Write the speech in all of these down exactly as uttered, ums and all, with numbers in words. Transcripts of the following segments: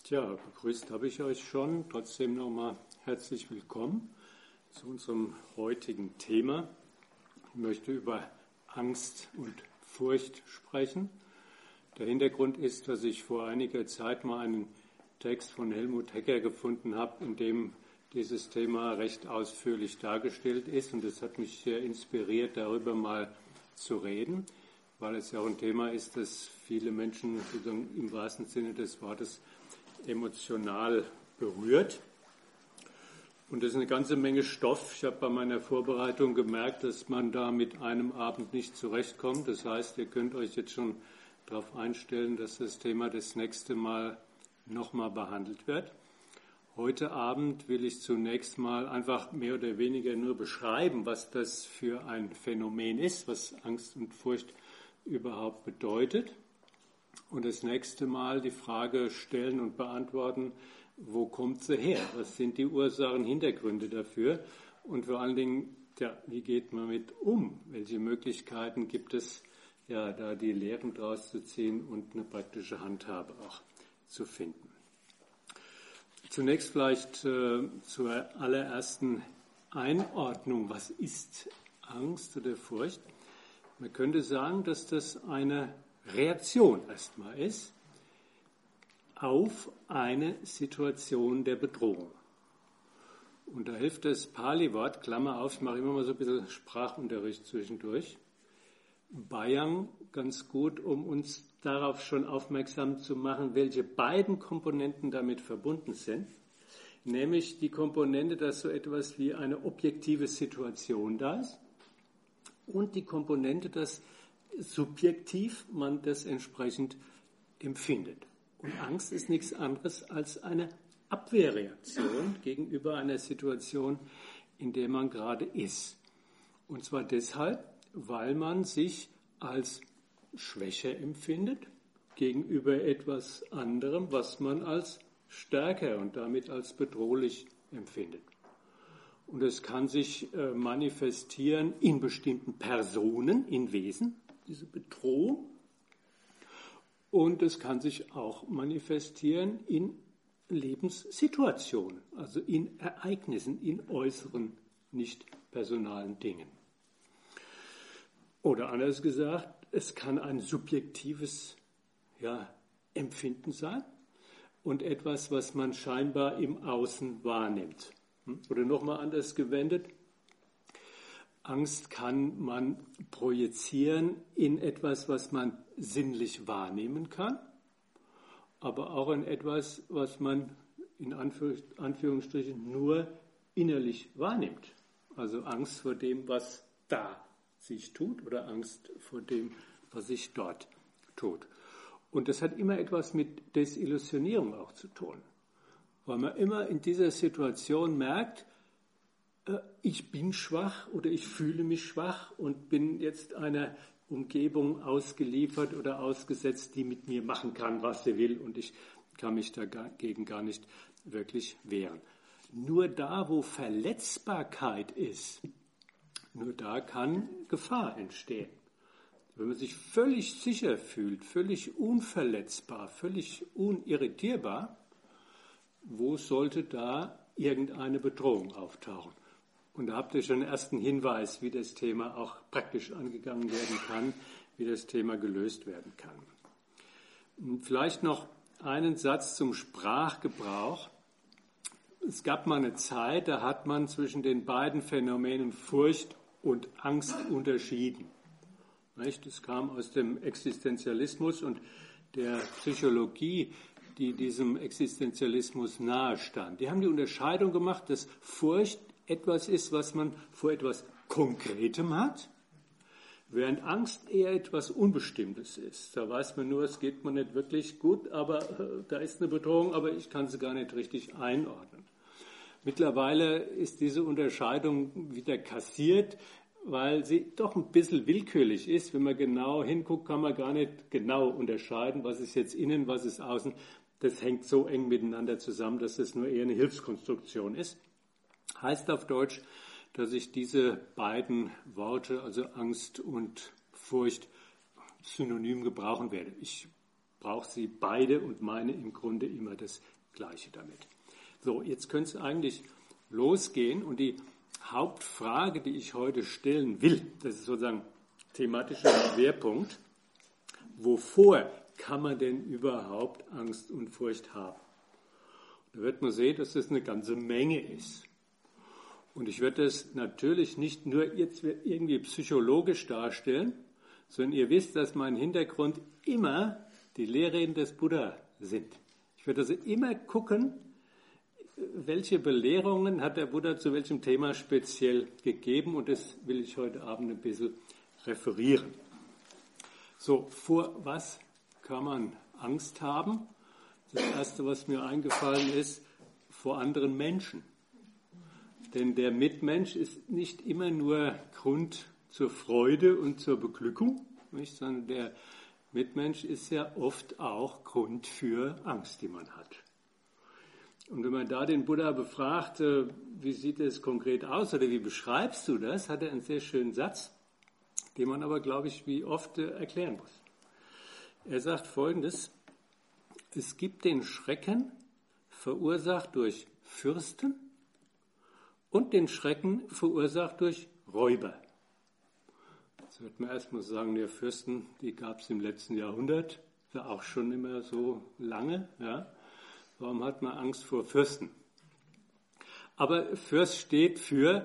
Tja, begrüßt habe ich euch schon. Trotzdem nochmal herzlich willkommen zu unserem heutigen Thema. Ich möchte über Angst und Furcht sprechen. Der Hintergrund ist, dass ich vor einiger Zeit mal einen Text von Helmut Hecker gefunden habe, in dem dieses Thema recht ausführlich dargestellt ist. Und das hat mich sehr inspiriert, darüber mal zu reden, weil es ja auch ein Thema ist, das viele Menschen im wahrsten Sinne des Wortes emotional berührt. Und das ist eine ganze Menge Stoff. Ich habe bei meiner Vorbereitung gemerkt, dass man da mit einem Abend nicht zurechtkommt. Das heißt, ihr könnt euch jetzt schon darauf einstellen, dass das Thema das nächste Mal nochmal behandelt wird. Heute Abend will ich zunächst mal einfach mehr oder weniger nur beschreiben, was das für ein Phänomen ist, was Angst und Furcht überhaupt bedeutet. Und das nächste Mal die Frage stellen und beantworten, wo kommt sie her? Was sind die Ursachen, Hintergründe dafür? Und vor allen Dingen, ja, wie geht man damit um? Welche Möglichkeiten gibt es, ja, da die Lehren draus zu ziehen und eine praktische Handhabe auch zu finden? Zunächst vielleicht äh, zur allerersten Einordnung. Was ist Angst oder Furcht? Man könnte sagen, dass das eine Reaktion erstmal ist auf eine Situation der Bedrohung. Und da hilft das Pali-Wort, Klammer auf, ich mache immer mal so ein bisschen Sprachunterricht zwischendurch, Bayang ganz gut, um uns darauf schon aufmerksam zu machen, welche beiden Komponenten damit verbunden sind. Nämlich die Komponente, dass so etwas wie eine objektive Situation da ist und die Komponente, dass subjektiv man das entsprechend empfindet. Und Angst ist nichts anderes als eine Abwehrreaktion gegenüber einer Situation, in der man gerade ist. Und zwar deshalb, weil man sich als schwächer empfindet gegenüber etwas anderem, was man als stärker und damit als bedrohlich empfindet. Und es kann sich äh, manifestieren in bestimmten Personen, in Wesen, diese Bedrohung. Und es kann sich auch manifestieren in Lebenssituationen, also in Ereignissen, in äußeren, nicht personalen Dingen. Oder anders gesagt, es kann ein subjektives ja, Empfinden sein und etwas, was man scheinbar im Außen wahrnimmt. Oder nochmal anders gewendet, Angst kann man projizieren in etwas, was man sinnlich wahrnehmen kann, aber auch in etwas, was man in Anführungsstrichen nur innerlich wahrnimmt. Also Angst vor dem, was da sich tut oder Angst vor dem, was sich dort tut. Und das hat immer etwas mit Desillusionierung auch zu tun, weil man immer in dieser Situation merkt, ich bin schwach oder ich fühle mich schwach und bin jetzt einer Umgebung ausgeliefert oder ausgesetzt, die mit mir machen kann, was sie will, und ich kann mich dagegen gar nicht wirklich wehren. Nur da, wo Verletzbarkeit ist, nur da kann Gefahr entstehen. Wenn man sich völlig sicher fühlt, völlig unverletzbar, völlig unirritierbar, wo sollte da irgendeine Bedrohung auftauchen? Und da habt ihr schon einen ersten Hinweis, wie das Thema auch praktisch angegangen werden kann, wie das Thema gelöst werden kann. Und vielleicht noch einen Satz zum Sprachgebrauch. Es gab mal eine Zeit, da hat man zwischen den beiden Phänomenen Furcht und Angst unterschieden. Das kam aus dem Existenzialismus und der Psychologie, die diesem Existenzialismus nahe stand. Die haben die Unterscheidung gemacht, dass Furcht etwas ist, was man vor etwas Konkretem hat, während Angst eher etwas Unbestimmtes ist. Da weiß man nur, es geht mir nicht wirklich gut, aber äh, da ist eine Bedrohung, aber ich kann sie gar nicht richtig einordnen. Mittlerweile ist diese Unterscheidung wieder kassiert, weil sie doch ein bisschen willkürlich ist. Wenn man genau hinguckt, kann man gar nicht genau unterscheiden, was ist jetzt innen, was ist außen. Das hängt so eng miteinander zusammen, dass das nur eher eine Hilfskonstruktion ist. Heißt auf Deutsch, dass ich diese beiden Worte, also Angst und Furcht, synonym gebrauchen werde. Ich brauche sie beide und meine im Grunde immer das Gleiche damit. So, jetzt könnte es eigentlich losgehen und die Hauptfrage, die ich heute stellen will, das ist sozusagen thematischer Schwerpunkt, wovor kann man denn überhaupt Angst und Furcht haben? Da wird man sehen, dass das eine ganze Menge ist. Und ich werde das natürlich nicht nur jetzt irgendwie psychologisch darstellen, sondern ihr wisst, dass mein Hintergrund immer die Lehren des Buddha sind. Ich werde also immer gucken, welche Belehrungen hat der Buddha zu welchem Thema speziell gegeben, und das will ich heute Abend ein bisschen referieren. So, vor was kann man Angst haben? Das Erste, was mir eingefallen ist, vor anderen Menschen. Denn der Mitmensch ist nicht immer nur Grund zur Freude und zur Beglückung, nicht? Sondern der Mitmensch ist ja oft auch Grund für Angst, die man hat. Und wenn man da den Buddha befragt, wie sieht es konkret aus oder wie beschreibst du das, hat er einen sehr schönen Satz, den man aber, glaube ich, wie oft erklären muss. Er sagt Folgendes: Es gibt den Schrecken, verursacht durch Fürsten, und den Schrecken verursacht durch Räuber. Jetzt wird man erstmal sagen, der Fürsten, die gab es im letzten Jahrhundert, ist ja auch schon immer so lange. Ja. Warum hat man Angst vor Fürsten? Aber Fürst steht für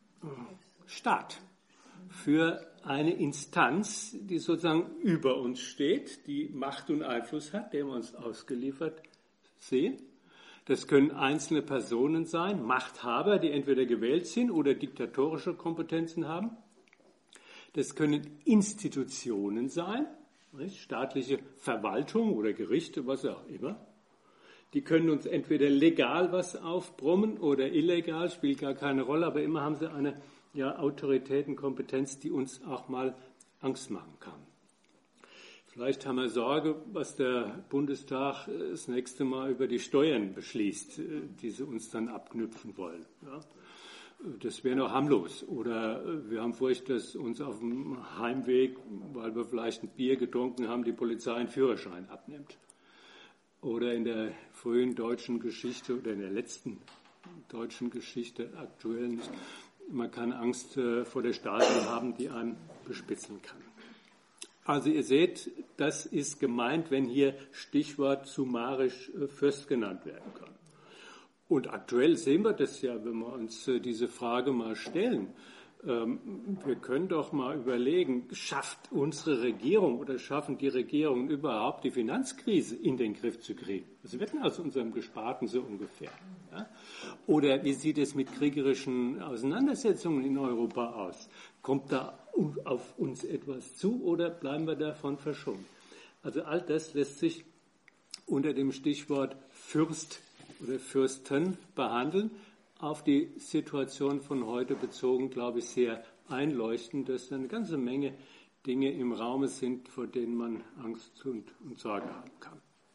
Staat, für eine Instanz, die sozusagen über uns steht, die Macht und Einfluss hat, der wir uns ausgeliefert sehen. Das können einzelne Personen sein, Machthaber, die entweder gewählt sind oder diktatorische Kompetenzen haben. Das können Institutionen sein, nicht? Staatliche Verwaltung oder Gerichte, was auch immer. Die können uns entweder legal was aufbrummen oder illegal, spielt gar keine Rolle, aber immer haben sie eine ja, Autoritätenkompetenz, die uns auch mal Angst machen kann. Vielleicht haben wir Sorge, was der Bundestag das nächste Mal über die Steuern beschließt, die sie uns dann abknüpfen wollen. Ja. Das wäre noch harmlos. Oder wir haben Furcht, dass uns auf dem Heimweg, weil wir vielleicht ein Bier getrunken haben, die Polizei einen Führerschein abnimmt. Oder in der frühen deutschen Geschichte oder in der letzten deutschen Geschichte, aktuell nicht, man kann Angst vor der Stasi haben, die einen bespitzeln kann. Also ihr seht, das ist gemeint, wenn hier Stichwort summarisch Fürst genannt werden kann. Und aktuell sehen wir das ja, wenn wir uns diese Frage mal stellen. Wir können doch mal überlegen, schafft unsere Regierung oder schaffen die Regierungen überhaupt die Finanzkrise in den Griff zu kriegen? Was wird denn aus unserem Gesparten so ungefähr? Ja? Oder wie sieht es mit kriegerischen Auseinandersetzungen in Europa aus? Kommt da auf uns etwas zu oder bleiben wir davon verschont? Also all das lässt sich unter dem Stichwort Fürst oder Fürsten behandeln. Auf die Situation von heute bezogen, glaube ich, sehr einleuchtend, dass eine ganze Menge Dinge im Raum sind, vor denen man Angst und, und Sorge haben kann.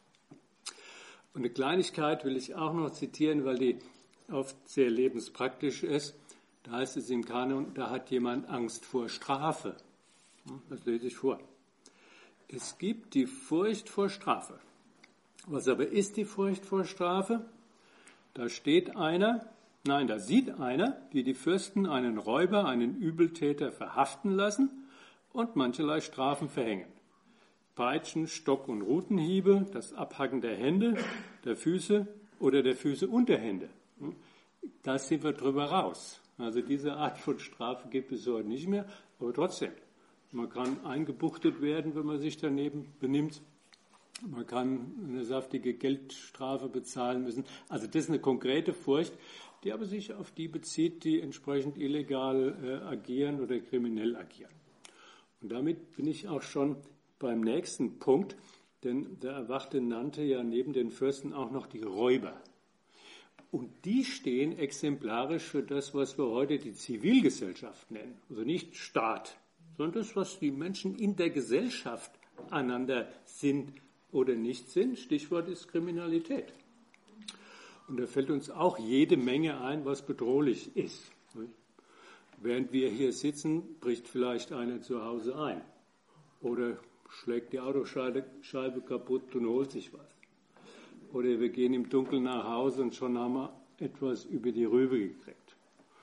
Und eine Kleinigkeit will ich auch noch zitieren, weil die oft sehr lebenspraktisch ist. Da heißt es im Kanon, da hat jemand Angst vor Strafe. Das lese ich vor. Es gibt die Furcht vor Strafe. Was aber ist die Furcht vor Strafe? Da steht einer, nein, da sieht einer, wie die Fürsten einen Räuber, einen Übeltäter verhaften lassen und mancherlei Strafen verhängen. Peitschen, Stock- und Rutenhiebe, das Abhacken der Hände, der Füße oder der Füße und der Hände. Da sind wir drüber raus. Also diese Art von Strafe gibt es heute nicht mehr, aber trotzdem, man kann eingebuchtet werden, wenn man sich daneben benimmt. Man kann eine saftige Geldstrafe bezahlen müssen. Also das ist eine konkrete Furcht, die aber sich auf die bezieht, die entsprechend illegal äh, agieren oder kriminell agieren. Und damit bin ich auch schon beim nächsten Punkt, denn der Erwachte nannte ja neben den Fürsten auch noch die Räuber. Und die stehen exemplarisch für das, was wir heute die Zivilgesellschaft nennen. Also nicht Staat, sondern das, was die Menschen in der Gesellschaft einander sind oder nicht sind. Stichwort ist Kriminalität. Und da fällt uns auch jede Menge ein, was bedrohlich ist. Während wir hier sitzen, bricht vielleicht einer zu Hause ein. Oder schlägt die Autoscheibe Scheibe kaputt und holt sich was. Oder wir gehen im Dunkeln nach Hause und schon haben wir etwas über die Rübe gekriegt.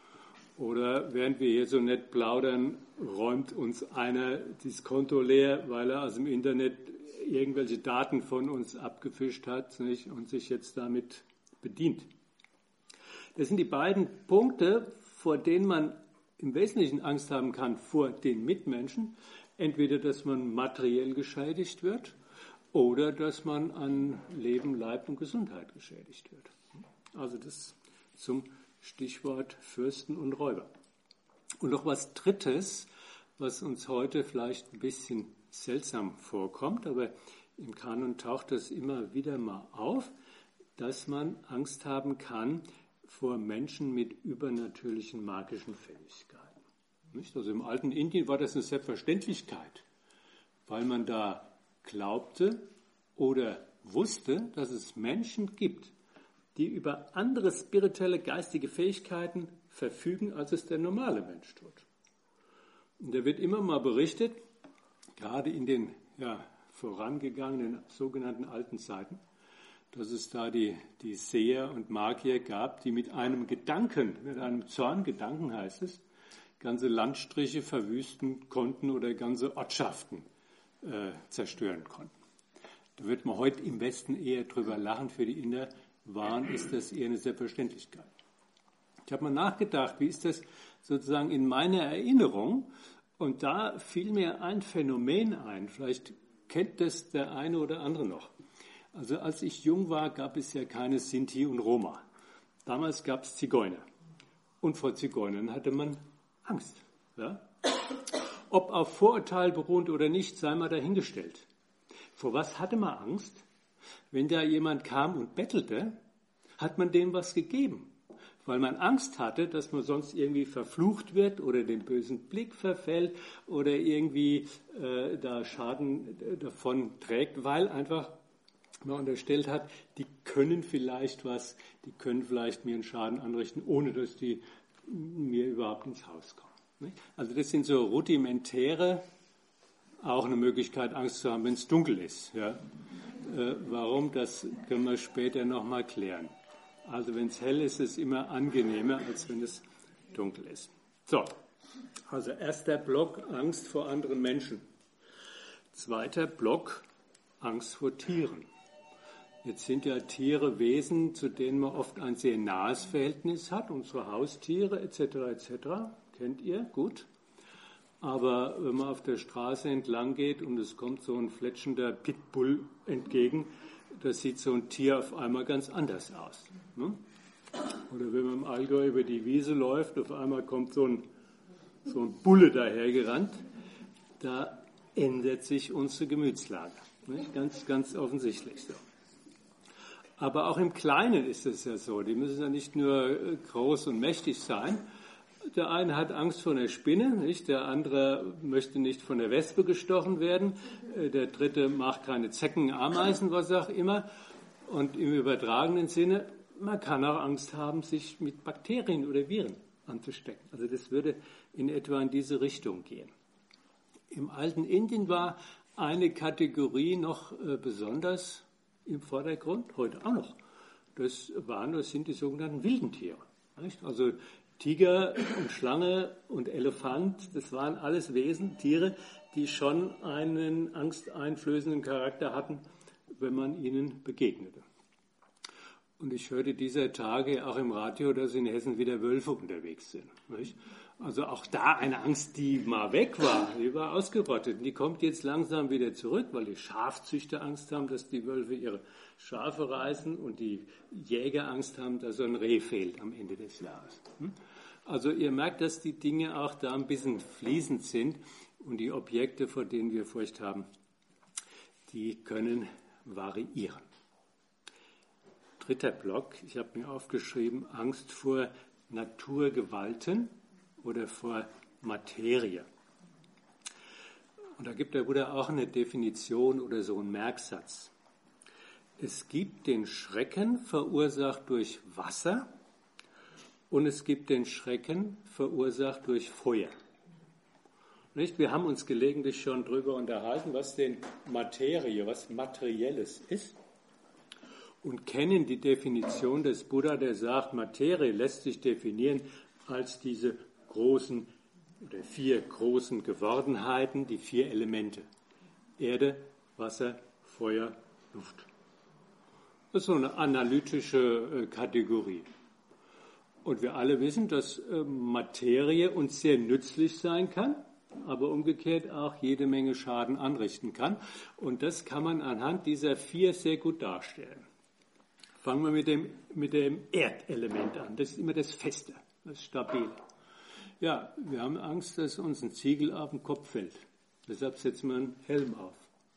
Oder während wir hier so nett plaudern, räumt uns einer das Konto leer, weil er aus dem Internet irgendwelche Daten von uns abgefischt hat, nicht, und sich jetzt damit bedient. Das sind die beiden Punkte, vor denen man im Wesentlichen Angst haben kann vor den Mitmenschen. Entweder, dass man materiell geschädigt wird oder dass man an Leben, Leib und Gesundheit geschädigt wird. Also das zum Stichwort Fürsten und Räuber. Und noch was Drittes, was uns heute vielleicht ein bisschen seltsam vorkommt, aber im Kanon taucht das immer wieder mal auf, dass man Angst haben kann vor Menschen mit übernatürlichen magischen Fähigkeiten. Nicht? Also im alten Indien war das eine Selbstverständlichkeit, weil man da glaubte oder wusste, dass es Menschen gibt, die über andere spirituelle, geistige Fähigkeiten verfügen, als es der normale Mensch tut. Und da wird immer mal berichtet, gerade in den ja, vorangegangenen sogenannten alten Zeiten, dass es da die, die Seher und Magier gab, die mit einem Gedanken, mit einem Zorngedanken heißt es, ganze Landstriche verwüsten konnten oder ganze Ortschaften äh, zerstören konnten. Da wird man heute im Westen eher drüber lachen, für die Inder waren ist das eher eine Selbstverständlichkeit. Ich habe mal nachgedacht, wie ist das sozusagen in meiner Erinnerung, und da fiel mir ein Phänomen ein, vielleicht kennt das der eine oder andere noch. Also als ich jung war, gab es ja keine Sinti und Roma. Damals gab es Zigeuner. Und vor Zigeunern hatte man Angst. Ja? Ob auf Vorurteil beruhend oder nicht, sei mal dahingestellt. Vor was hatte man Angst? Wenn da jemand kam und bettelte, hat man dem was gegeben. Weil man Angst hatte, dass man sonst irgendwie verflucht wird oder den bösen Blick verfällt oder irgendwie äh, da Schaden äh, davon trägt, weil einfach man unterstellt hat, die können vielleicht was, die können vielleicht mir einen Schaden anrichten, ohne dass die mir überhaupt ins Haus kommen. Also das sind so rudimentäre, auch eine Möglichkeit, Angst zu haben, wenn es dunkel ist. Ja. Äh, warum, das können wir später nochmal klären. Also wenn es hell ist, ist es immer angenehmer, als wenn es dunkel ist. So, also erster Block, Angst vor anderen Menschen. Zweiter Block, Angst vor Tieren. Jetzt sind ja Tiere Wesen, zu denen man oft ein sehr nahes Verhältnis hat, unsere Haustiere et cetera et cetera, kennt ihr, gut. Aber wenn man auf der Straße entlang geht und es kommt so ein fletschender Pitbull entgegen, das sieht so ein Tier auf einmal ganz anders aus. Ne? Oder wenn man im Allgäu über die Wiese läuft, auf einmal kommt so ein, so ein Bulle dahergerannt, da ändert sich unsere Gemütslage. Nicht? Ganz, ganz offensichtlich so. Aber auch im Kleinen ist es ja so. Die müssen ja nicht nur groß und mächtig sein. Der eine hat Angst vor einer Spinne, nicht? Der andere möchte nicht von der Wespe gestochen werden. Der dritte mag keine Zecken, Ameisen, was auch immer. Und im übertragenen Sinne, man kann auch Angst haben, sich mit Bakterien oder Viren anzustecken. Also das würde in etwa in diese Richtung gehen. Im alten Indien war eine Kategorie noch äh, besonders im Vordergrund, heute auch noch. Das waren, das sind die sogenannten wilden Tiere. Nicht? Also Tiger und Schlange und Elefant, das waren alles Wesen, Tiere, die schon einen angsteinflößenden Charakter hatten, wenn man ihnen begegnete. Und ich hörte dieser Tage auch im Radio, dass in Hessen wieder Wölfe unterwegs sind. Nicht? Also auch da eine Angst, die mal weg war, die war ausgerottet. Und die kommt jetzt langsam wieder zurück, weil die Schafzüchter Angst haben, dass die Wölfe ihre Schafe reißen und die Jäger Angst haben, dass so ein Reh fehlt am Ende des Jahres. Also ihr merkt, dass die Dinge auch da ein bisschen fließend sind und die Objekte, vor denen wir Furcht haben, die können variieren. Dritter Block, ich habe mir aufgeschrieben, Angst vor Naturgewalten oder vor Materie. Und da gibt der Buddha auch eine Definition oder so einen Merksatz. Es gibt den Schrecken verursacht durch Wasser und es gibt den Schrecken verursacht durch Feuer. Nicht? Wir haben uns gelegentlich schon darüber unterhalten, was denn Materie, was Materielles ist. Und kennen die Definition des Buddha, der sagt, Materie lässt sich definieren als diese großen oder vier großen Gewordenheiten, die vier Elemente. Erde, Wasser, Feuer, Luft. Das ist so eine analytische Kategorie. Und wir alle wissen, dass Materie uns sehr nützlich sein kann, aber umgekehrt auch jede Menge Schaden anrichten kann. Und das kann man anhand dieser vier sehr gut darstellen. Fangen wir mit dem, mit dem Erdelement an. Das ist immer das Feste, das Stabile. Ja, wir haben Angst, dass uns ein Ziegel auf den Kopf fällt. Deshalb setzen wir einen Helm auf.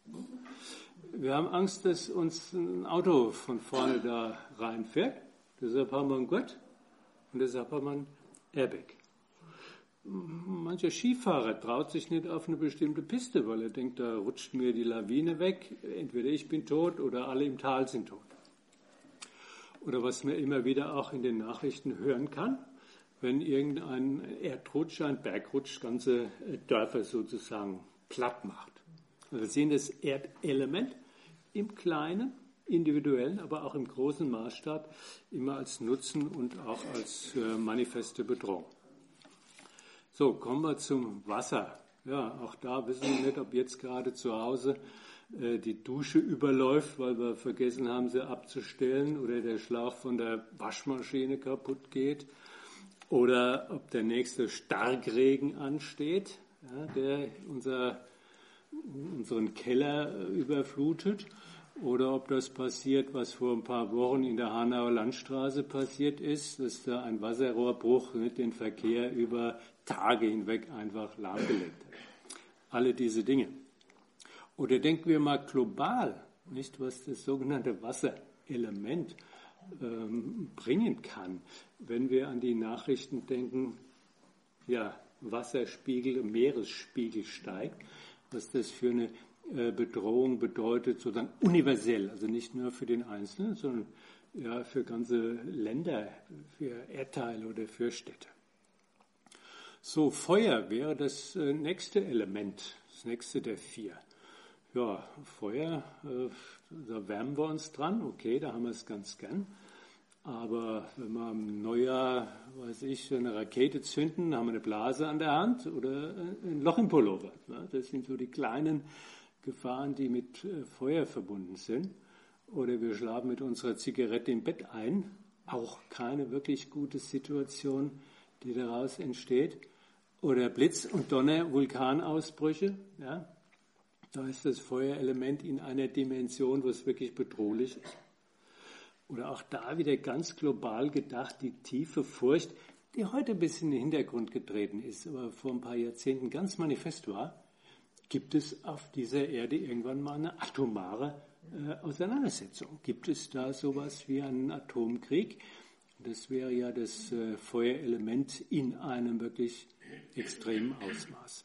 Wir haben Angst, dass uns ein Auto von vorne da reinfährt. Deshalb haben wir einen Gurt und deshalb haben wir ein Airbag. Mancher Skifahrer traut sich nicht auf eine bestimmte Piste, weil er denkt, da rutscht mir die Lawine weg. Entweder ich bin tot oder alle im Tal sind tot. Oder was man immer wieder auch in den Nachrichten hören kann, wenn irgendein Erdrutsch, ein Bergrutsch ganze Dörfer sozusagen platt macht. Also wir sehen das Erdelement im Kleinen, individuellen, aber auch im großen Maßstab immer als Nutzen und auch als äh, manifeste Bedrohung. So, kommen wir zum Wasser. Ja, auch da wissen wir nicht, ob jetzt gerade zu Hause äh, die Dusche überläuft, weil wir vergessen haben, sie abzustellen, oder der Schlauch von der Waschmaschine kaputt geht, oder ob der nächste Starkregen ansteht, ja, der unser, unseren Keller überflutet, oder ob das passiert, was vor ein paar Wochen in der Hanauer Landstraße passiert ist, dass da ein Wasserrohrbruch mit den Verkehr über Tage hinweg einfach lahmgelegt hat. Alle diese Dinge. Oder denken wir mal global, nicht, was das sogenannte Wasserelement ähm, bringen kann, wenn wir an die Nachrichten denken, ja, Wasserspiegel, Meeresspiegel steigt, was das für eine äh, Bedrohung bedeutet, sozusagen universell, also nicht nur für den Einzelnen, sondern ja, für ganze Länder, für Erdteile oder für Städte. So, Feuer wäre das äh, nächste Element, das nächste der vier. Ja, Feuer, äh, da wärmen wir uns dran, okay, da haben wir es ganz gern. Aber wenn wir im Neujahr, weiß ich, eine Rakete zünden, haben wir eine Blase an der Hand oder ein Loch im Pullover. Ne? Das sind so die kleinen Gefahren, die mit äh, Feuer verbunden sind. Oder wir schlafen mit unserer Zigarette im Bett ein. Auch keine wirklich gute Situation, die daraus entsteht. Oder Blitz und Donner, Vulkanausbrüche. Ja? Da ist das Feuerelement in einer Dimension, wo es wirklich bedrohlich ist. Oder auch da wieder ganz global gedacht, die tiefe Furcht, die heute ein bisschen in den Hintergrund getreten ist, aber vor ein paar Jahrzehnten ganz manifest war. Gibt es auf dieser Erde irgendwann mal eine atomare äh, Auseinandersetzung? Gibt es da sowas wie einen Atomkrieg? Das wäre ja das äh, Feuerelement in einem wirklich extremen Ausmaß.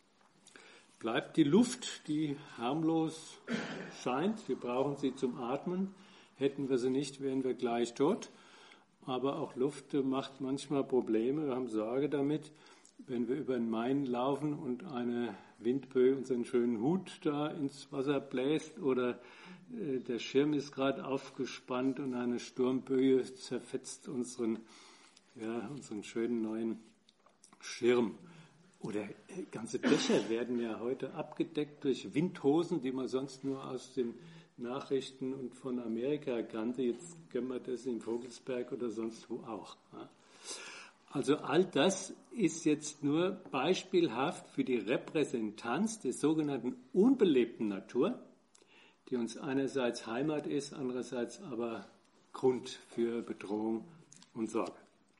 Bleibt die Luft, die harmlos scheint. Wir brauchen sie zum Atmen. Hätten wir sie nicht, wären wir gleich tot. Aber auch Luft macht manchmal Probleme. Wir haben Sorge damit, wenn wir über den Main laufen und eine Windböe unseren schönen Hut da ins Wasser bläst oder äh, der Schirm ist gerade aufgespannt und eine Sturmböe zerfetzt unseren, ja, unseren schönen neuen Schirm. Oder äh, ganze Dächer werden ja heute abgedeckt durch Windhosen, die man sonst nur aus den Nachrichten und von Amerika kannte. Jetzt können wir das in Vogelsberg oder sonst wo auch. Ja. Also all das ist jetzt nur beispielhaft für die Repräsentanz der sogenannten unbelebten Natur, die uns einerseits Heimat ist, andererseits aber Grund für Bedrohung und Sorge.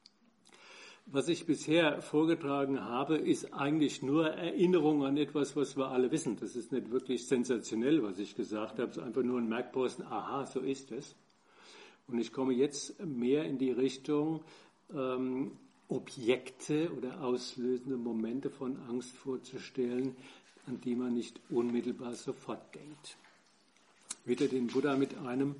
Was ich bisher vorgetragen habe, ist eigentlich nur Erinnerung an etwas, was wir alle wissen. Das ist nicht wirklich sensationell, was ich gesagt habe. Es ist einfach nur ein Merkposten, aha, so ist es. Und ich komme jetzt mehr in die Richtung, ähm, Objekte oder auslösende Momente von Angst vorzustellen, an die man nicht unmittelbar sofort denkt. Wieder den Buddha mit einem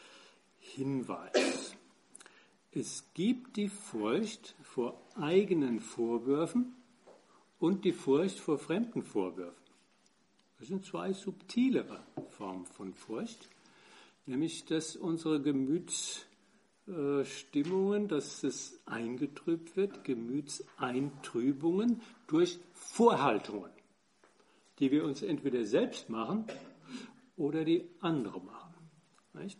Hinweis. Es gibt die Furcht vor eigenen Vorwürfen und die Furcht vor fremden Vorwürfen. Das sind zwei subtilere Formen von Furcht, nämlich dass unsere Gemütsstimmungen, dass es eingetrübt wird, Gemütseintrübungen durch Vorhaltungen, die wir uns entweder selbst machen oder die andere machen. Nicht?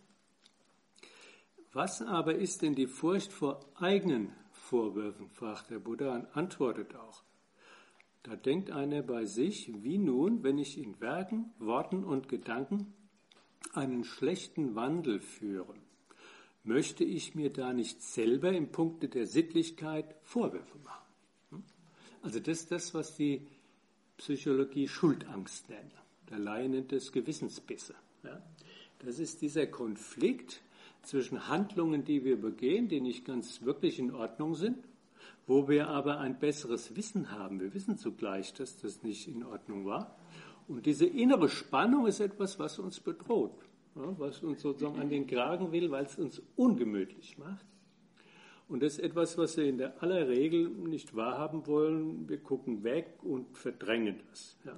Was aber ist denn die Furcht vor eigenen Vorwürfen, fragt der Buddha und antwortet auch. Da denkt einer bei sich, wie nun, wenn ich in Werken, Worten und Gedanken einen schlechten Wandel führe, möchte ich mir da nicht selber im Punkte der Sittlichkeit Vorwürfe machen? Also das ist das, was die Psychologie Schuldangst nennt. Der Laie nennt es Gewissensbisse. Ja? Das ist dieser Konflikt zwischen Handlungen, die wir begehen, die nicht ganz wirklich in Ordnung sind, wo wir aber ein besseres Wissen haben. Wir wissen zugleich, dass das nicht in Ordnung war. Und diese innere Spannung ist etwas, was uns bedroht, ja, was uns sozusagen an den Kragen will, weil es uns ungemütlich macht. Und das ist etwas, was wir in der aller Regel nicht wahrhaben wollen. Wir gucken weg und verdrängen das. Ja.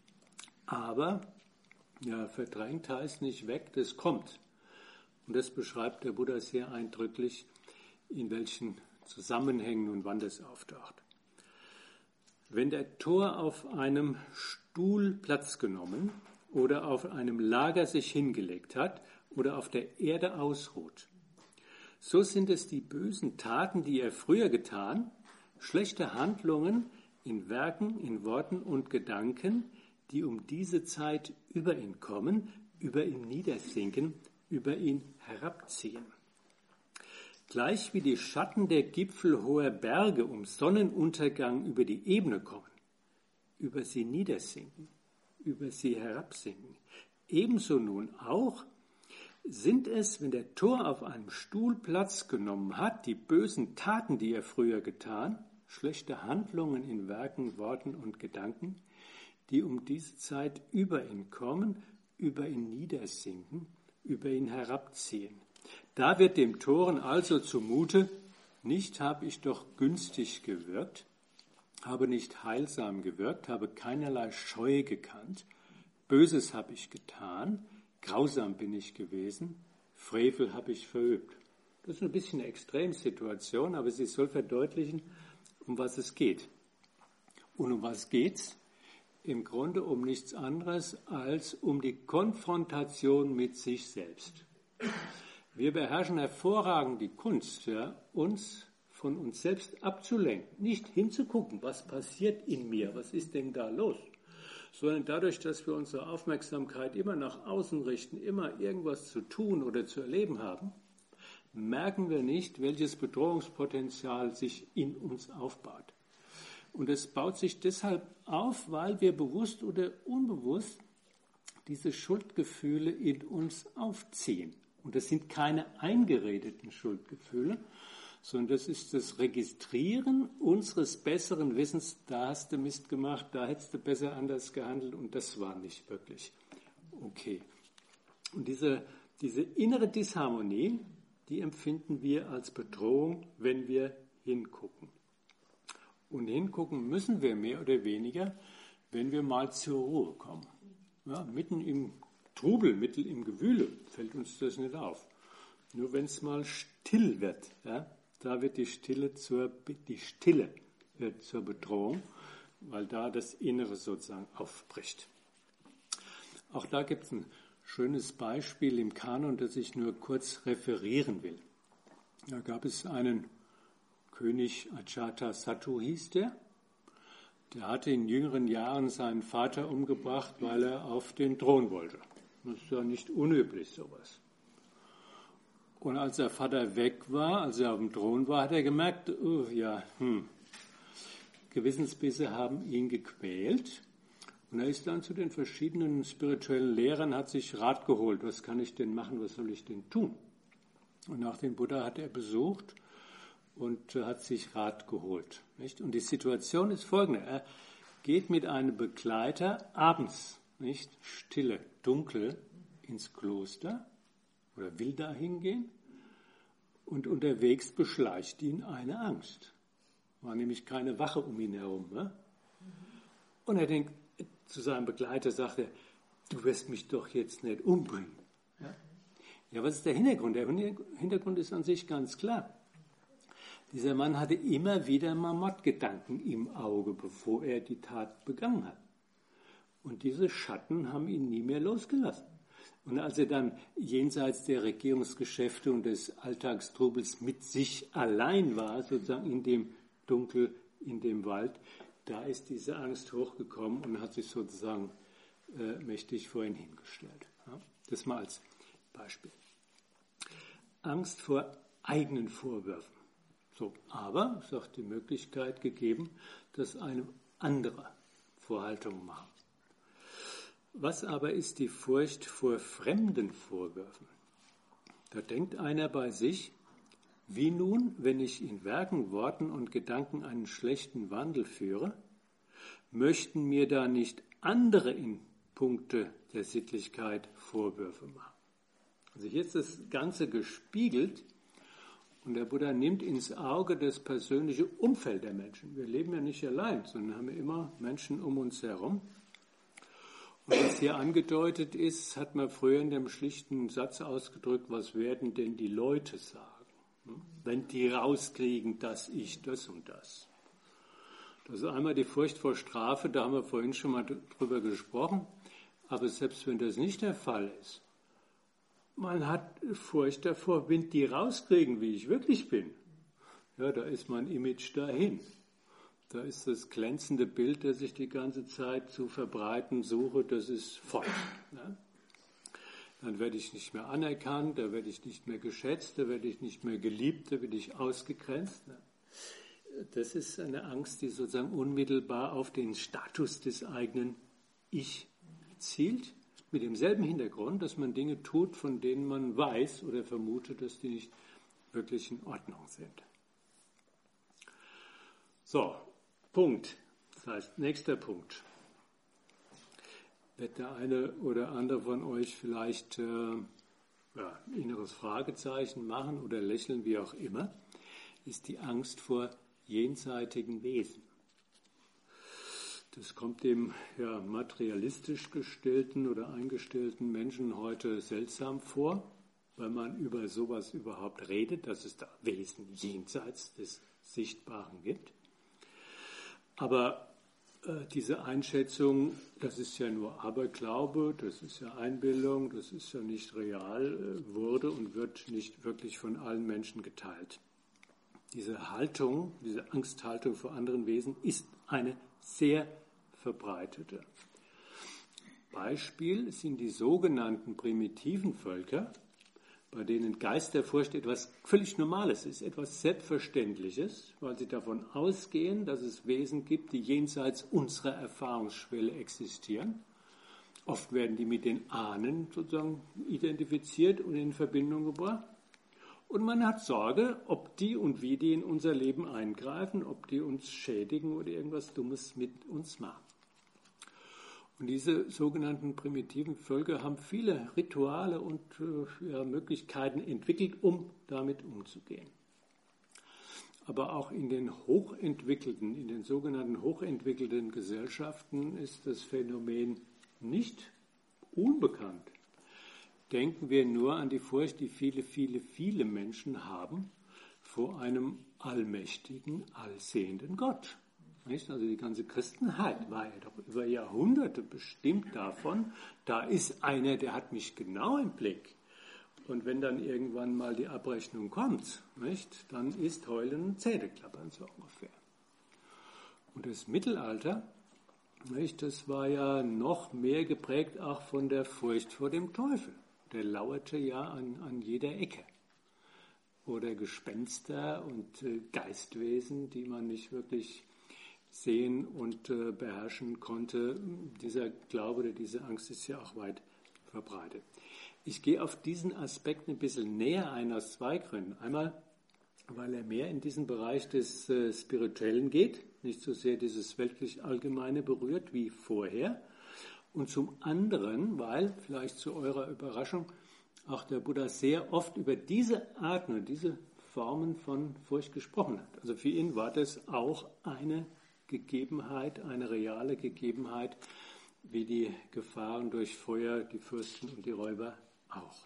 Aber ja, verdrängt heißt nicht weg, das kommt. Und das beschreibt der Buddha sehr eindrücklich, in welchen Zusammenhängen und wann das auftaucht. Wenn der Tor auf einem Stuhl Platz genommen oder auf einem Lager sich hingelegt hat oder auf der Erde ausruht, so sind es die bösen Taten, die er früher getan, schlechte Handlungen in Werken, in Worten und Gedanken, die um diese Zeit über ihn kommen, über ihn niedersinken, über ihn herabziehen. Gleich wie die Schatten der Gipfel hoher Berge um Sonnenuntergang über die Ebene kommen, über sie niedersinken, über sie herabsinken. Ebenso nun auch sind es, wenn der Tor auf einem Stuhl Platz genommen hat, die bösen Taten, die er früher getan, schlechte Handlungen in Werken, Worten und Gedanken, die um diese Zeit über ihn kommen, über ihn niedersinken, über ihn herabziehen. Da wird dem Toren also zumute, nicht habe ich doch günstig gewirkt, habe nicht heilsam gewirkt, habe keinerlei Scheu gekannt, Böses habe ich getan, grausam bin ich gewesen, Frevel habe ich verübt. Das ist ein bisschen eine Extremsituation, aber sie soll verdeutlichen, um was es geht. Und um was geht's? Im Grunde um nichts anderes als um die Konfrontation mit sich selbst. Wir beherrschen hervorragend die Kunst, ja, uns von uns selbst abzulenken, nicht hinzugucken, was passiert in mir, was ist denn da los, sondern dadurch, dass wir unsere Aufmerksamkeit immer nach außen richten, immer irgendwas zu tun oder zu erleben haben, merken wir nicht, welches Bedrohungspotenzial sich in uns aufbaut. Und es baut sich deshalb auf, weil wir bewusst oder unbewusst diese Schuldgefühle in uns aufziehen. Und das sind keine eingeredeten Schuldgefühle, sondern das ist das Registrieren unseres besseren Wissens, da hast du Mist gemacht, da hättest du besser anders gehandelt und das war nicht wirklich okay. Und diese, diese innere Disharmonie, die empfinden wir als Bedrohung, wenn wir hingucken. Und hingucken müssen wir mehr oder weniger, wenn wir mal zur Ruhe kommen. Ja, mitten im Trubel, mitten im Gewühle fällt uns das nicht auf. Nur wenn es mal still wird, ja, da wird die Stille zur, die Stille wird zur Bedrohung, weil da das Innere sozusagen aufbricht. Auch da gibt es ein schönes Beispiel im Kanon, das ich nur kurz referieren will. Da gab es einen König Ajatasattu hieß der. Der hatte in jüngeren Jahren seinen Vater umgebracht, weil er auf den Thron wollte. Das ist ja nicht unüblich, sowas. Und als der Vater weg war, als er auf dem Thron war, hat er gemerkt, oh, ja, hm, Gewissensbisse haben ihn gequält. Und er ist dann zu den verschiedenen spirituellen Lehrern, hat sich Rat geholt. Was kann ich denn machen, was soll ich denn tun? Und nach dem Buddha hat er besucht und hat sich Rat geholt. Nicht? Und die Situation ist folgende. Er geht mit einem Begleiter abends, nicht stille, dunkel, ins Kloster oder will da hingehen und unterwegs beschleicht ihn eine Angst. War nämlich keine Wache um ihn herum. Ne? Und er denkt, zu seinem Begleiter sagt er, du wirst mich doch jetzt nicht umbringen. Ja, ja, was ist der Hintergrund? Der Hintergrund ist an sich ganz klar. Dieser Mann hatte immer wieder mal Mordgedanken im Auge, bevor er die Tat begangen hat. Und diese Schatten haben ihn nie mehr losgelassen. Und als er dann jenseits der Regierungsgeschäfte und des Alltagstrubels mit sich allein war, sozusagen in dem Dunkel, in dem Wald, da ist diese Angst hochgekommen und hat sich sozusagen äh, mächtig vor ihn hingestellt. Ja, das mal als Beispiel. Angst vor eigenen Vorwürfen. So, aber es ist auch die Möglichkeit gegeben, dass eine andere Vorhaltung machen. Was aber ist die Furcht vor fremden Vorwürfen? Da denkt einer bei sich, wie nun, wenn ich in Werken, Worten und Gedanken einen schlechten Wandel führe, möchten mir da nicht andere in Punkte der Sittlichkeit Vorwürfe machen? Also hier ist das Ganze gespiegelt und der Buddha nimmt ins Auge das persönliche Umfeld der Menschen. Wir leben ja nicht allein, sondern haben ja immer Menschen um uns herum. Und was hier angedeutet ist, hat man früher in dem schlichten Satz ausgedrückt, was werden denn die Leute sagen, wenn die rauskriegen, dass ich das und das. Das ist einmal die Furcht vor Strafe, da haben wir vorhin schon mal drüber gesprochen, aber selbst wenn das nicht der Fall ist, man hat Furcht davor, wenn die rauskriegen, wie ich wirklich bin, ja, da ist mein Image dahin. Da ist das glänzende Bild, das ich die ganze Zeit zu verbreiten suche, das ist fort. Ne? Dann werde ich nicht mehr anerkannt, da werde ich nicht mehr geschätzt, da werde ich nicht mehr geliebt, da werde ich ausgegrenzt. Ne? Das ist eine Angst, die sozusagen unmittelbar auf den Status des eigenen Ich zielt, mit demselben Hintergrund, dass man Dinge tut, von denen man weiß oder vermutet, dass die nicht wirklich in Ordnung sind. So, Punkt. Das heißt, nächster Punkt. Wird der eine oder andere von euch vielleicht äh, ja, ein inneres Fragezeichen machen oder lächeln, wie auch immer, ist die Angst vor jenseitigen Wesen. Das kommt dem ja, materialistisch gestellten oder eingestellten Menschen heute seltsam vor, weil man über sowas überhaupt redet, dass es da Wesen jenseits des Sichtbaren gibt. Aber äh, diese Einschätzung, das ist ja nur Aberglaube, das ist ja Einbildung, das ist ja nicht real, äh, wurde und wird nicht wirklich von allen Menschen geteilt. Diese Haltung, diese Angsthaltung vor anderen Wesen ist eine sehr verbreitete. Beispiel sind die sogenannten primitiven Völker, bei denen Geisterfurcht etwas völlig Normales ist, etwas Selbstverständliches, weil sie davon ausgehen, dass es Wesen gibt, die jenseits unserer Erfahrungsschwelle existieren. Oft werden die mit den Ahnen sozusagen identifiziert und in Verbindung gebracht. Und man hat Sorge, ob die und wie die in unser Leben eingreifen, ob die uns schädigen oder irgendwas Dummes mit uns machen. Und diese sogenannten primitiven Völker haben viele Rituale und äh, ja, Möglichkeiten entwickelt, um damit umzugehen. Aber auch in den hochentwickelten, in den sogenannten hochentwickelten Gesellschaften ist das Phänomen nicht unbekannt. Denken wir nur an die Furcht, die viele, viele, viele Menschen haben vor einem allmächtigen, allsehenden Gott. Nicht? Also die ganze Christenheit war ja doch über Jahrhunderte bestimmt davon, da ist einer, der hat mich genau im Blick. Und wenn dann irgendwann mal die Abrechnung kommt, nicht, dann ist Heulen und Zähneklappern so ungefähr. Und das Mittelalter, nicht, das war ja noch mehr geprägt auch von der Furcht vor dem Teufel. Der lauerte ja an, an jeder Ecke. Oder Gespenster und äh, Geistwesen, die man nicht wirklich sehen und äh, beherrschen konnte. Dieser Glaube oder diese Angst ist ja auch weit verbreitet. Ich gehe auf diesen Aspekt ein bisschen näher ein aus zwei Gründen. Einmal, weil er mehr in diesen Bereich des äh, Spirituellen geht, nicht so sehr dieses weltlich Allgemeine berührt wie vorher. Und zum anderen, weil, vielleicht zu eurer Überraschung, auch der Buddha sehr oft über diese Arten und diese Formen von Furcht gesprochen hat. Also für ihn war das auch eine Gegebenheit, eine reale Gegebenheit, wie die Gefahren durch Feuer, die Fürsten und die Räuber auch.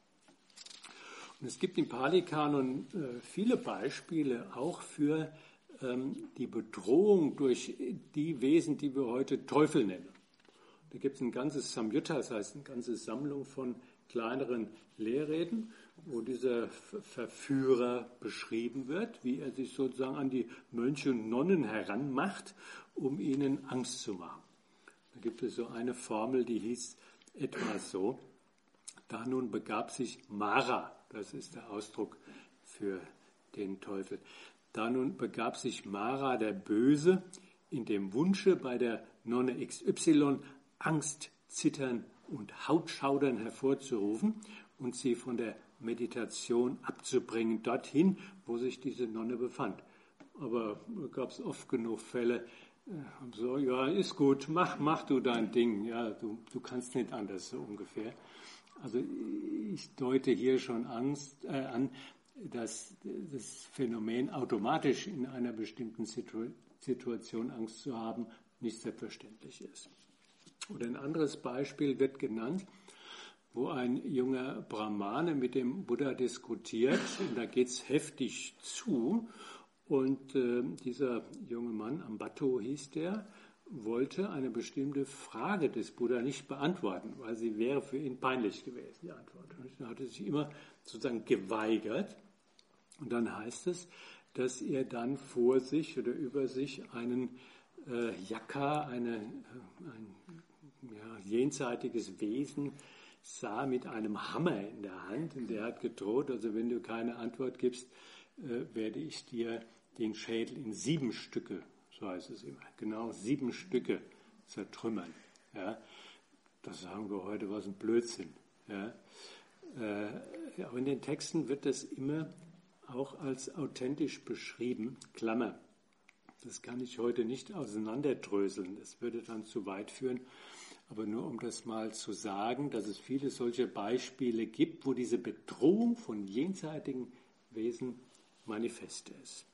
Und es gibt im Pali-Kanon äh, viele Beispiele auch für ähm, die Bedrohung durch die Wesen, die wir heute Teufel nennen. Da gibt es ein ganzes Samyutta, das heißt eine ganze Sammlung von kleineren Lehrreden, wo dieser Verführer beschrieben wird, wie er sich sozusagen an die Mönche und Nonnen heranmacht, um ihnen Angst zu machen. Da gibt es so eine Formel, die hieß etwa so: Da nun begab sich Mara, das ist der Ausdruck für den Teufel, da nun begab sich Mara, der Böse, in dem Wunsche, bei der Nonne X Y Angst, Zittern und Hautschaudern hervorzurufen und sie von der Meditation abzubringen, dorthin, wo sich diese Nonne befand. Aber gab es oft genug Fälle, äh, so, ja, ist gut, mach, mach du dein Ding, ja, du, du kannst nicht anders, so ungefähr. Also ich deute hier schon Angst, äh, an, dass das Phänomen automatisch in einer bestimmten Situ- Situation Angst zu haben nicht selbstverständlich ist. Oder ein anderes Beispiel wird genannt, wo ein junger Brahmane mit dem Buddha diskutiert, und da geht es heftig zu, und äh, dieser junge Mann, Ambato hieß der, wollte eine bestimmte Frage des Buddha nicht beantworten, weil sie wäre für ihn peinlich gewesen, die Antwort. Und er hatte sich immer sozusagen geweigert, und dann heißt es, dass er dann vor sich oder über sich einen äh, Yaka, eine, ein ja, jenseitiges Wesen sah mit einem Hammer in der Hand, und der hat gedroht, also wenn du keine Antwort gibst, äh, werde ich dir den Schädel in sieben Stücke, so heißt es immer, genau sieben Stücke zertrümmern. Ja. Das sagen wir heute, was ein Blödsinn. Ja. Äh, aber in den Texten wird das immer auch als authentisch beschrieben, Klammer. Das kann ich heute nicht auseinanderdröseln, das würde dann zu weit führen. Aber nur um das mal zu sagen, dass es viele solche Beispiele gibt, wo diese Bedrohung von jenseitigen Wesen manifest ist.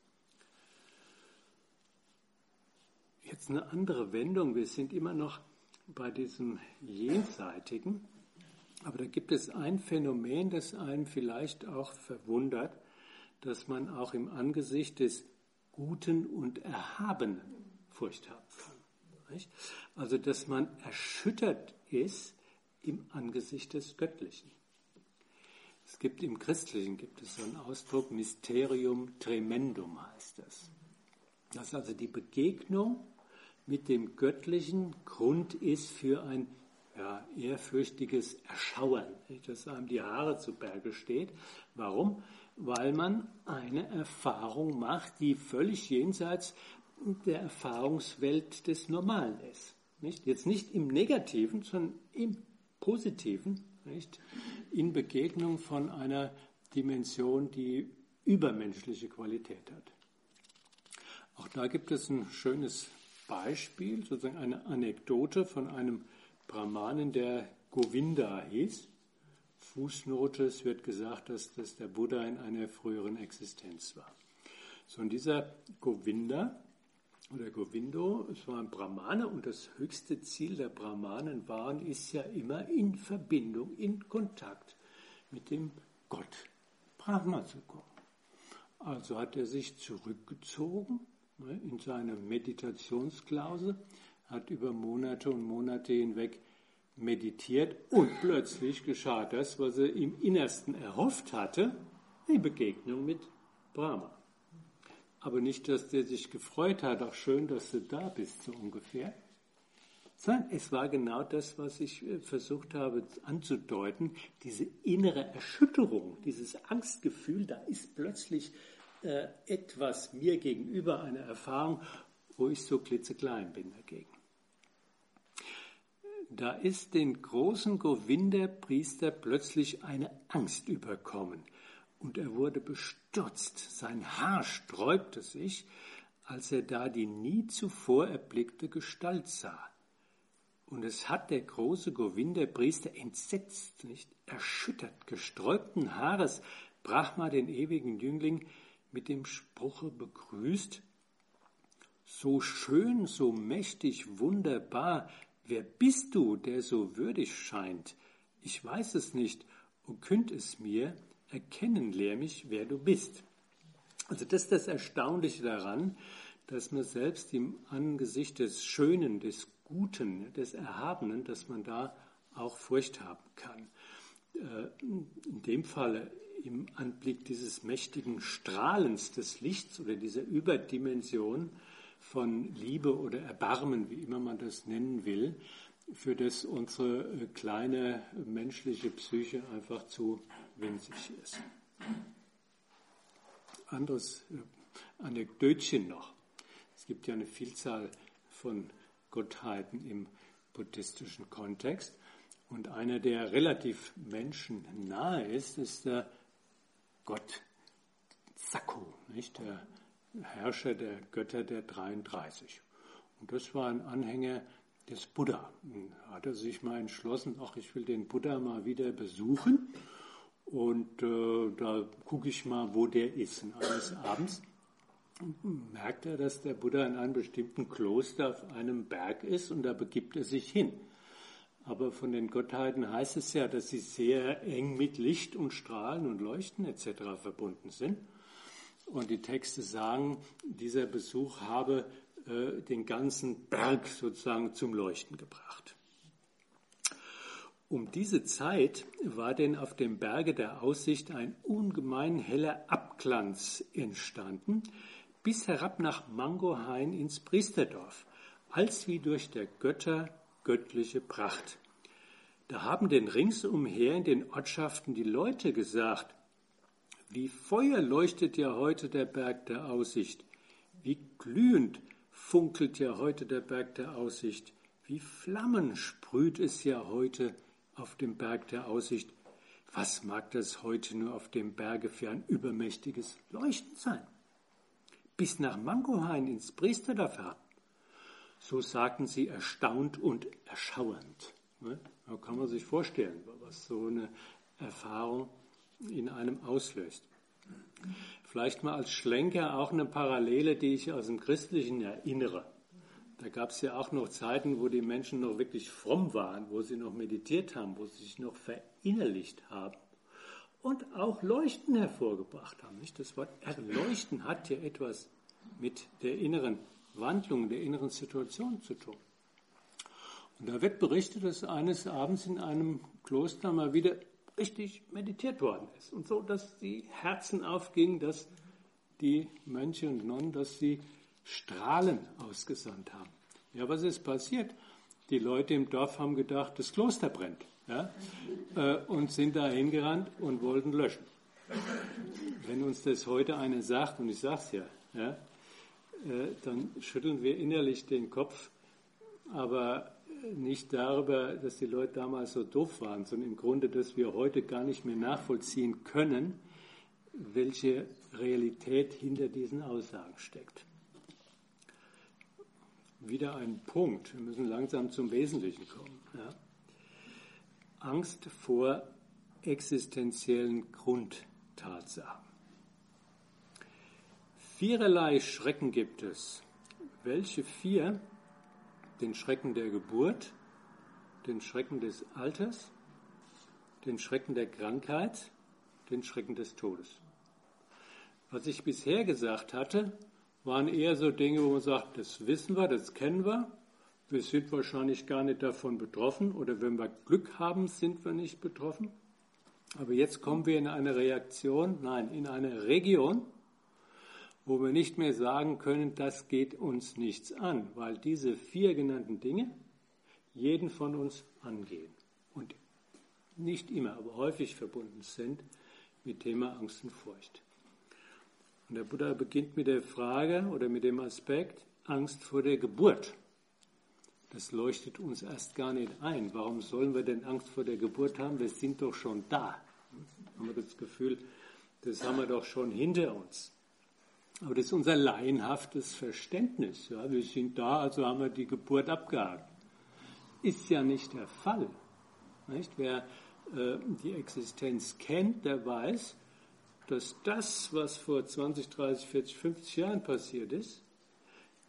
Jetzt eine andere Wendung. Wir sind immer noch bei diesem Jenseitigen. Aber da gibt es ein Phänomen, das einen vielleicht auch verwundert, dass man auch im Angesicht des Guten und Erhabenen Furcht haben kann. Also, dass man erschüttert ist im Angesicht des Göttlichen. Es gibt im Christlichen gibt es so einen Ausdruck, Mysterium tremendum heißt das. Dass also die Begegnung mit dem Göttlichen Grund ist für ein ja, ehrfürchtiges Erschauern, dass einem die Haare zu Berge steht. Warum? Weil man eine Erfahrung macht, die völlig jenseits der Erfahrungswelt des Normalen ist. Nicht? Jetzt nicht im Negativen, sondern im Positiven, nicht? In Begegnung von einer Dimension, die übermenschliche Qualität hat. Auch da gibt es ein schönes Beispiel, sozusagen eine Anekdote von einem Brahmanen, der Govinda hieß. Fußnote, es wird gesagt, dass das der Buddha in einer früheren Existenz war. So, und dieser Govinda oder Govindo, es war ein Brahmane, und das höchste Ziel der Brahmanen waren, ist ja immer in Verbindung, in Kontakt mit dem Gott Brahma zu kommen. Also hat er sich zurückgezogen ne, in seine Meditationsklause, hat über Monate und Monate hinweg meditiert, und plötzlich geschah das, was er im Innersten erhofft hatte, die Begegnung mit Brahma. Aber nicht, dass der sich gefreut hat, auch schön, dass du da bist, so ungefähr. Sondern es war genau das, was ich versucht habe anzudeuten, diese innere Erschütterung, dieses Angstgefühl, da ist plötzlich äh, etwas mir gegenüber, eine Erfahrung, wo ich so klitzeklein bin dagegen. Da ist den großen Govinda-Priester plötzlich eine Angst überkommen. Und er wurde bestürzt, sein Haar sträubte sich, als er da die nie zuvor erblickte Gestalt sah. Und es hat der große Govinda-Priester entsetzt, nicht erschüttert, gesträubten Haares, Brahma, den ewigen Jüngling, mit dem Spruche begrüßt: so schön, so mächtig, wunderbar, wer bist du, der so würdig scheint? Ich weiß es nicht, o könnt es mir, erkennen lehr mich, wer du bist. Also das ist das Erstaunliche daran, dass man selbst im Angesicht des Schönen, des Guten, des Erhabenen, dass man da auch Furcht haben kann. In dem Fall im Anblick dieses mächtigen Strahlens des Lichts oder dieser Überdimension von Liebe oder Erbarmen, wie immer man das nennen will, für das unsere kleine menschliche Psyche einfach zu winzig ist. Anderes Anekdötchen noch. Es gibt ja eine Vielzahl von Gottheiten im buddhistischen Kontext. Und einer, der relativ menschennahe ist, ist der Gott Zakko, nicht? Der Herrscher der Götter der dreiunddreißig. Und das war ein Anhänger des Buddha. Da hat er sich mal entschlossen, ach, ich will den Buddha mal wieder besuchen. Und äh, da gucke ich mal, wo der ist. Und eines Abends merkt er, dass der Buddha in einem bestimmten Kloster auf einem Berg ist und da begibt er sich hin. Aber von den Gottheiten heißt es ja, dass sie sehr eng mit Licht und Strahlen und Leuchten et cetera verbunden sind. Und die Texte sagen, dieser Besuch habe äh, den ganzen Berg sozusagen zum Leuchten gebracht. Um diese Zeit war denn auf dem Berge der Aussicht ein ungemein heller Abglanz entstanden, bis herab nach Mangohain ins Priesterdorf, als wie durch der Götter göttliche Pracht. Da haben denn ringsumher in den Ortschaften die Leute gesagt, wie Feuer leuchtet ja heute der Berg der Aussicht, wie glühend funkelt ja heute der Berg der Aussicht, wie Flammen sprüht es ja heute auf dem Berg der Aussicht. Was mag das heute nur auf dem Berge für ein übermächtiges Leuchten sein? Bis nach Mangohain ins Priesterdorf herab. So sagten sie erstaunt und erschauernd. Da kann man sich vorstellen, was so eine Erfahrung in einem auslöst. Vielleicht mal als Schlenker auch eine Parallele, die ich aus dem Christlichen erinnere. Da gab es ja auch noch Zeiten, wo die Menschen noch wirklich fromm waren, wo sie noch meditiert haben, wo sie sich noch verinnerlicht haben und auch Leuchten hervorgebracht haben. Das Wort erleuchten hat ja etwas mit der inneren Wandlung, der inneren Situation zu tun. Und da wird berichtet, dass eines Abends in einem Kloster mal wieder richtig meditiert worden ist. Und so, dass die Herzen aufgingen, dass die Mönche und Nonnen, dass sie Strahlen ausgesandt haben. Ja, was ist passiert? Die Leute im Dorf haben gedacht, das Kloster brennt. Ja, äh, und sind da hingerannt und wollten löschen. Wenn uns das heute einer sagt, und ich sage es ja, ja äh, dann schütteln wir innerlich den Kopf, aber nicht darüber, dass die Leute damals so doof waren, sondern im Grunde, dass wir heute gar nicht mehr nachvollziehen können, welche Realität hinter diesen Aussagen steckt. Wieder ein Punkt, wir müssen langsam zum Wesentlichen kommen. Ja. Angst vor existenziellen Grundtatsachen. Viererlei Schrecken gibt es. Welche vier? Den Schrecken der Geburt, den Schrecken des Alters, den Schrecken der Krankheit, den Schrecken des Todes. Was ich bisher gesagt hatte, waren eher so Dinge, wo man sagt, das wissen wir, das kennen wir, wir sind wahrscheinlich gar nicht davon betroffen oder wenn wir Glück haben, sind wir nicht betroffen. Aber jetzt kommen wir in eine Reaktion, nein, in eine Region, wo wir nicht mehr sagen können, das geht uns nichts an, weil diese vier genannten Dinge jeden von uns angehen und nicht immer, aber häufig verbunden sind mit Thema Angst und Furcht. Und der Buddha beginnt mit der Frage oder mit dem Aspekt Angst vor der Geburt. Das leuchtet uns erst gar nicht ein. Warum sollen wir denn Angst vor der Geburt haben? Wir sind doch schon da. Haben wir das Gefühl, das haben wir doch schon hinter uns. Aber das ist unser laienhaftes Verständnis. Ja, wir sind da, also haben wir die Geburt abgehakt. Ist ja nicht der Fall. Nicht? Wer äh, die Existenz kennt, der weiß, dass das, was vor zwanzig, dreißig, vierzig, fünfzig Jahren passiert ist,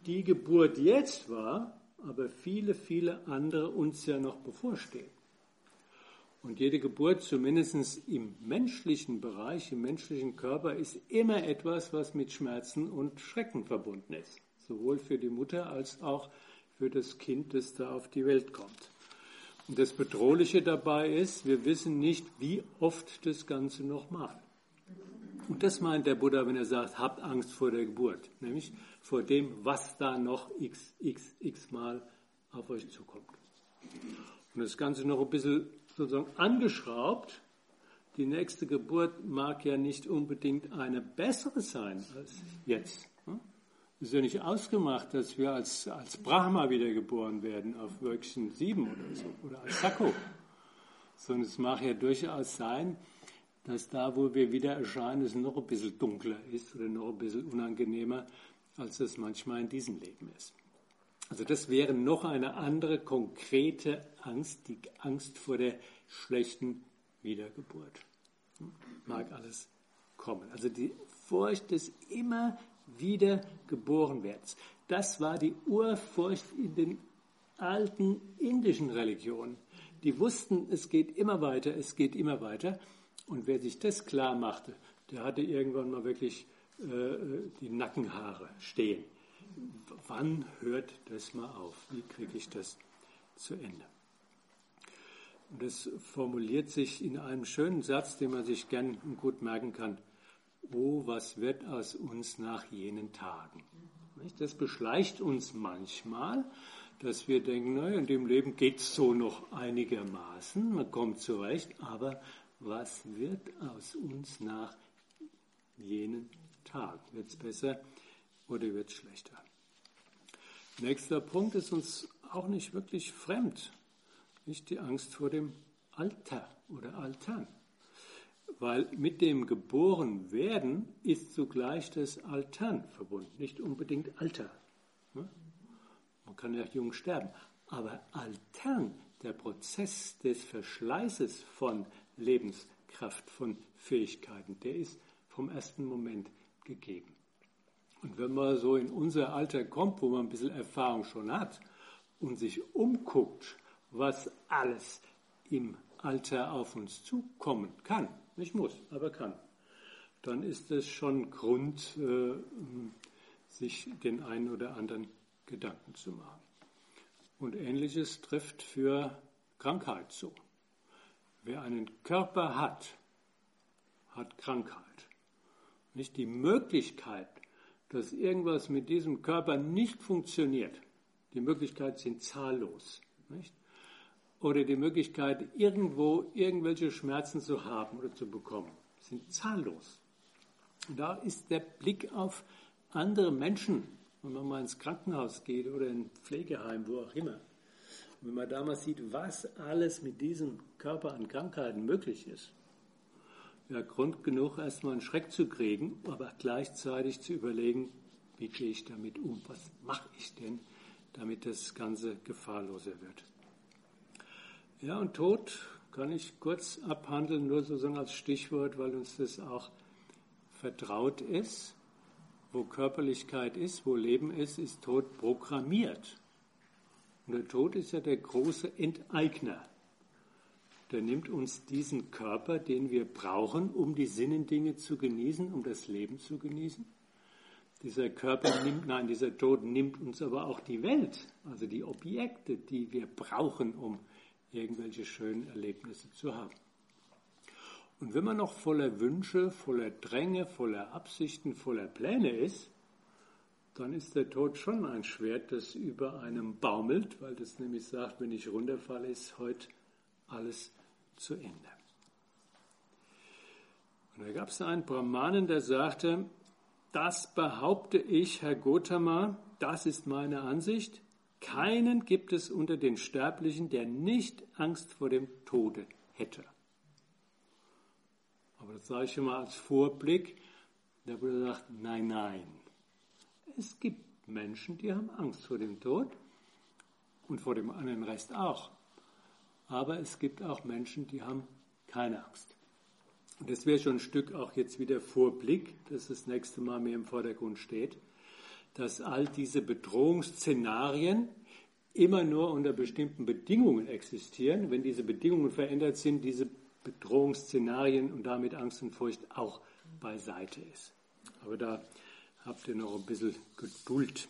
die Geburt jetzt war, aber viele, viele andere uns ja noch bevorstehen. Und jede Geburt, zumindest im menschlichen Bereich, im menschlichen Körper, ist immer etwas, was mit Schmerzen und Schrecken verbunden ist. Sowohl für die Mutter als auch für das Kind, das da auf die Welt kommt. Und das Bedrohliche dabei ist, wir wissen nicht, wie oft das Ganze noch mal. Und das meint der Buddha, wenn er sagt, habt Angst vor der Geburt. Nämlich vor dem, was da noch x, x, x Mal auf euch zukommt. Und das Ganze noch ein bisschen sozusagen angeschraubt. Die nächste Geburt mag ja nicht unbedingt eine bessere sein als jetzt. Es ist ja nicht ausgemacht, dass wir als, als Brahma wiedergeboren werden auf Wölkchen sieben oder so, oder als Sakko. Sondern es mag ja durchaus sein, dass da, wo wir wieder erscheinen, es noch ein bisschen dunkler ist oder noch ein bisschen unangenehmer, als es manchmal in diesem Leben ist. Also das wäre noch eine andere konkrete Angst, die Angst vor der schlechten Wiedergeburt. Mag alles kommen. Also die Furcht des immer wieder geboren werdens. Das war die Urfurcht in den alten indischen Religionen. Die wussten, es geht immer weiter, es geht immer weiter. Und wer sich das klar machte, der hatte irgendwann mal wirklich äh, die Nackenhaare stehen. Wann hört das mal auf? Wie kriege ich das zu Ende? Und das formuliert sich in einem schönen Satz, den man sich gern und gut merken kann. Oh, was wird aus uns nach jenen Tagen? Das beschleicht uns manchmal, dass wir denken, naja, in dem Leben geht es so noch einigermaßen, man kommt zurecht, aber was wird aus uns nach jenen Tagen? Wird es besser oder wird es schlechter? Nächster Punkt ist uns auch nicht wirklich fremd, nicht die Angst vor dem Alter oder Altern. Weil mit dem Geborenwerden ist zugleich das Altern verbunden, nicht unbedingt Alter. Man kann ja jung sterben, aber Altern, der Prozess des Verschleißes von Lebenskraft, von Fähigkeiten, der ist vom ersten Moment gegeben. Und wenn man so in unser Alter kommt, wo man ein bisschen Erfahrung schon hat und sich umguckt, was alles im Alter auf uns zukommen kann, nicht muss, aber kann, dann ist es schon Grund, äh, sich den einen oder anderen Gedanken zu machen. Und Ähnliches trifft für Krankheit zu. Wer einen Körper hat, hat Krankheit. Nicht die Möglichkeit, dass irgendwas mit diesem Körper nicht funktioniert. Die Möglichkeiten sind zahllos. Nicht? Oder die Möglichkeit, irgendwo irgendwelche Schmerzen zu haben oder zu bekommen, sind zahllos. Und da ist der Blick auf andere Menschen, wenn man mal ins Krankenhaus geht oder in ein Pflegeheim, wo auch immer. Und wenn man da mal sieht, was alles mit diesem Körper an Krankheiten möglich ist, ja, Grund genug, erstmal einen Schreck zu kriegen, aber gleichzeitig zu überlegen, wie gehe ich damit um? Was mache ich denn, damit das Ganze gefahrloser wird? Ja, und Tod kann ich kurz abhandeln, nur sozusagen als Stichwort, weil uns das auch vertraut ist. Wo Körperlichkeit ist, wo Leben ist, ist Tod programmiert. Und der Tod ist ja der große Enteigner. Der nimmt uns diesen Körper, den wir brauchen, um die Sinnendinge zu genießen, um das Leben zu genießen. Dieser Körper nimmt, nein, dieser Tod nimmt uns aber auch die Welt, also die Objekte, die wir brauchen, um irgendwelche schönen Erlebnisse zu haben. Und wenn man noch voller Wünsche, voller Dränge, voller Absichten, voller Pläne ist, dann ist der Tod schon ein Schwert, das über einem baumelt, weil das nämlich sagt, wenn ich runterfalle, ist heute alles zu Ende. Und da gab es einen Brahmanen, der sagte, das behaupte ich, Herr Gotama, das ist meine Ansicht, keinen gibt es unter den Sterblichen, der nicht Angst vor dem Tode hätte. Aber das sage ich schon mal als Vorblick, der Buddha sagt, nein, nein. Es gibt Menschen, die haben Angst vor dem Tod und vor dem anderen Rest auch. Aber es gibt auch Menschen, die haben keine Angst. Und das wäre schon ein Stück auch jetzt wieder Vorblick, dass das nächste Mal mehr im Vordergrund steht. dass all diese Bedrohungsszenarien immer nur unter bestimmten Bedingungen existieren. Wenn diese Bedingungen verändert sind, diese Bedrohungsszenarien und damit Angst und Furcht auch beiseite ist. Aber da habt ihr noch ein bisschen Geduld.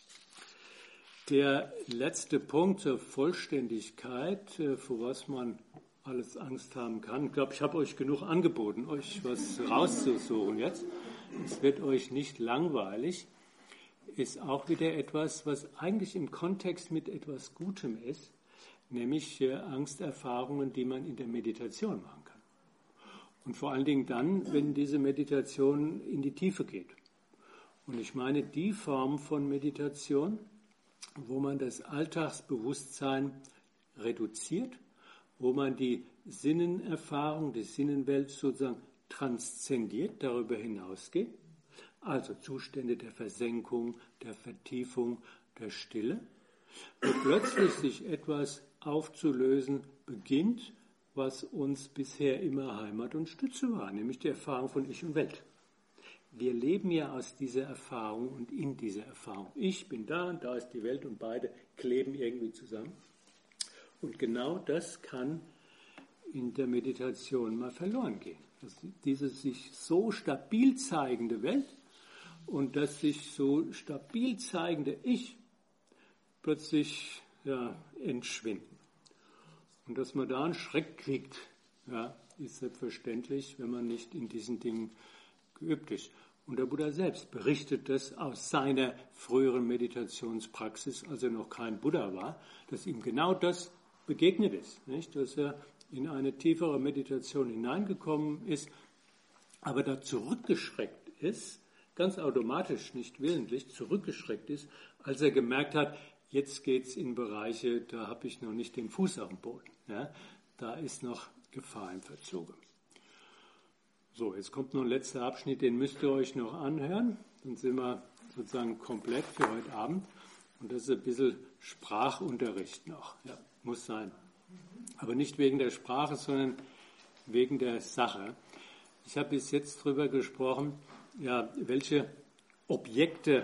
Der letzte Punkt zur Vollständigkeit, vor was man alles Angst haben kann. Ich glaube, ich habe euch genug angeboten, euch was rauszusuchen jetzt. Es wird euch nicht langweilig. Ist auch wieder etwas, was eigentlich im Kontext mit etwas Gutem ist, nämlich äh, Angsterfahrungen, die man in der Meditation machen kann. Und vor allen Dingen dann, wenn diese Meditation in die Tiefe geht. Und ich meine die Form von Meditation, wo man das Alltagsbewusstsein reduziert, wo man die Sinnenerfahrung, die Sinnenwelt sozusagen transzendiert, darüber hinausgeht. Also Zustände der Versenkung, der Vertiefung, der Stille, wo plötzlich sich etwas aufzulösen beginnt, was uns bisher immer Heimat und Stütze war, nämlich die Erfahrung von Ich und Welt. Wir leben ja aus dieser Erfahrung und in dieser Erfahrung. Ich bin da und da ist die Welt und beide kleben irgendwie zusammen. Und genau das kann in der Meditation mal verloren gehen. Dass diese sich so stabil zeigende Welt und das sich so stabil zeigende Ich plötzlich ja, entschwinden. Und dass man da einen Schreck kriegt, ja, ist selbstverständlich, wenn man nicht in diesen Dingen geübt ist. Und der Buddha selbst berichtet das aus seiner früheren Meditationspraxis, als er noch kein Buddha war, dass ihm genau das begegnet ist, nicht? Dass er in eine tiefere Meditation hineingekommen ist, aber da zurückgeschreckt ist, ganz automatisch, nicht willentlich, zurückgeschreckt ist, als er gemerkt hat, jetzt geht es in Bereiche, da habe ich noch nicht den Fuß auf dem Boden. Ja? Da ist noch Gefahr im Verzuge. So, jetzt kommt noch ein letzter Abschnitt, den müsst ihr euch noch anhören. Dann sind wir sozusagen komplett für heute Abend. Und das ist ein bisschen Sprachunterricht noch. Ja, muss sein. Aber nicht wegen der Sprache, sondern wegen der Sache. Ich habe bis jetzt darüber gesprochen, ja, welche Objekte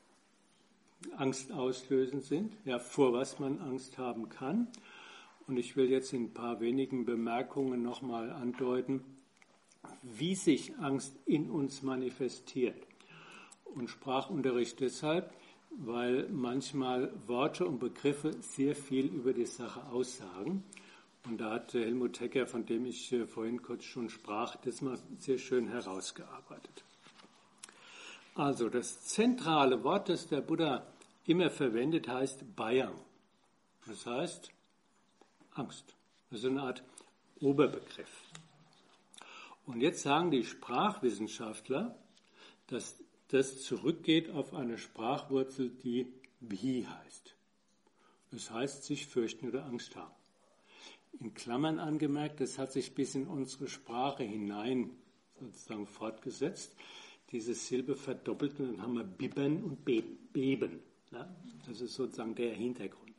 angstauslösend sind, ja, vor was man Angst haben kann. Und ich will jetzt in ein paar wenigen Bemerkungen nochmal andeuten, wie sich Angst in uns manifestiert. Und Sprachunterricht deshalb, weil manchmal Worte und Begriffe sehr viel über die Sache aussagen. Und da hat Helmut Hecker, von dem ich vorhin kurz schon sprach, das mal sehr schön herausgearbeitet. Also das zentrale Wort, das der Buddha immer verwendet, heißt Bhayam. Das heißt Angst. Das ist eine Art Oberbegriff. Und jetzt sagen die Sprachwissenschaftler, dass das zurückgeht auf eine Sprachwurzel, die Bhi heißt. Das heißt, sich fürchten oder Angst haben. In Klammern angemerkt, das hat sich bis in unsere Sprache hinein sozusagen fortgesetzt. Diese Silbe verdoppelt und dann haben wir bibbern und beben. Ja? Das ist sozusagen der Hintergrund.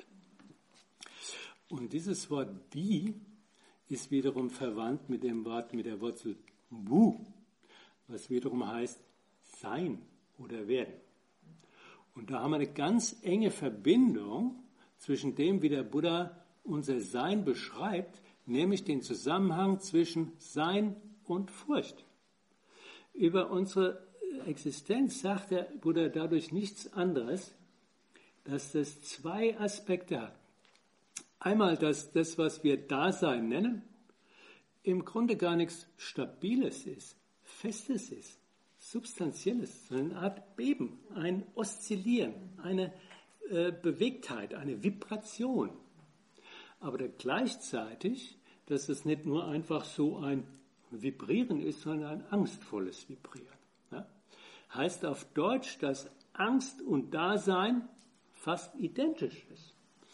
Und dieses Wort Bhi ist wiederum verwandt mit dem Wort, mit der Wurzel Wu, was wiederum heißt sein oder werden. Und da haben wir eine ganz enge Verbindung zwischen dem, wie der Buddha unser Sein beschreibt, nämlich den Zusammenhang zwischen Sein und Furcht. Über unsere Existenz sagt der Buddha dadurch nichts anderes, dass das zwei Aspekte hat. Einmal, dass das, was wir Dasein nennen, im Grunde gar nichts Stabiles ist, Festes ist, Substanzielles, sondern eine Art Beben, ein Oszillieren, eine äh, Bewegtheit, eine Vibration. Aber gleichzeitig, dass es nicht nur einfach so ein Vibrieren ist, sondern ein angstvolles Vibrieren. Ja? Heißt auf Deutsch, dass Angst und Dasein fast identisch ist.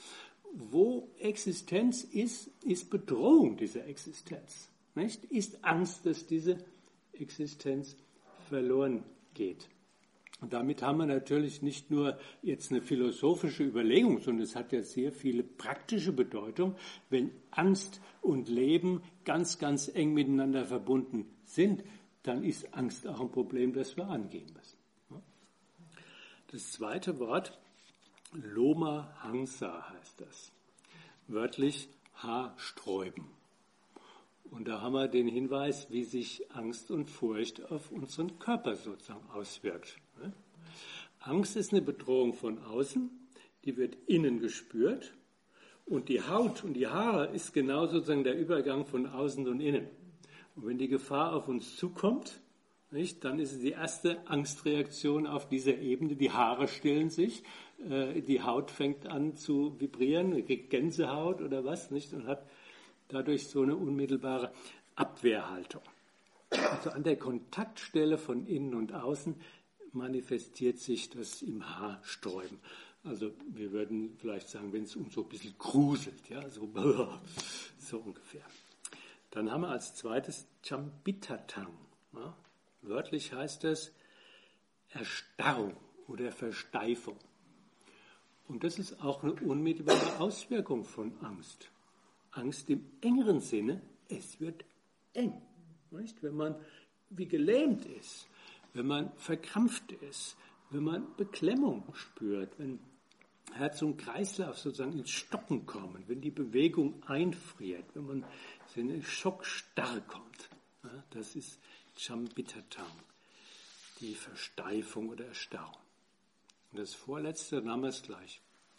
Wo Existenz ist, ist Bedrohung dieser Existenz. Nicht? Ist Angst, dass diese Existenz verloren geht. Und damit haben wir natürlich nicht nur jetzt eine philosophische Überlegung, sondern es hat ja sehr viele praktische Bedeutung, wenn Angst und Leben ganz, ganz eng miteinander verbunden sind, dann ist Angst auch ein Problem, das wir angehen müssen. Das zweite Wort, Loma Hangsa heißt das. Wörtlich Haarsträuben. Und da haben wir den Hinweis, wie sich Angst und Furcht auf unseren Körper sozusagen auswirkt. Angst ist eine Bedrohung von außen, die wird innen gespürt. Und die Haut und die Haare ist genau sozusagen der Übergang von außen und innen. Und wenn die Gefahr auf uns zukommt, nicht, dann ist es die erste Angstreaktion auf dieser Ebene. Die Haare stillen sich, äh, die Haut fängt an zu vibrieren, kriegt Gänsehaut oder was, nicht, und hat dadurch so eine unmittelbare Abwehrhaltung. Also an der Kontaktstelle von innen und außen manifestiert sich das im Haarsträuben. Also wir würden vielleicht sagen, wenn es uns so ein bisschen gruselt, ja, so, so ungefähr. Dann haben wir als zweites Chambitatang. Ja. Wörtlich heißt es Erstarrung oder Versteifung. Und das ist auch eine unmittelbare Auswirkung von Angst. Angst im engeren Sinne, es wird eng. Nicht? Wenn man wie gelähmt ist, wenn man verkrampft ist, wenn man Beklemmung spürt, wenn Herz und Kreislauf sozusagen ins Stocken kommen, wenn die Bewegung einfriert, wenn man in eine Schockstarre kommt. Ja, das ist Chambitatang, die Versteifung oder Erstarrung. Und das vorletzte, dann haben wir es gleich.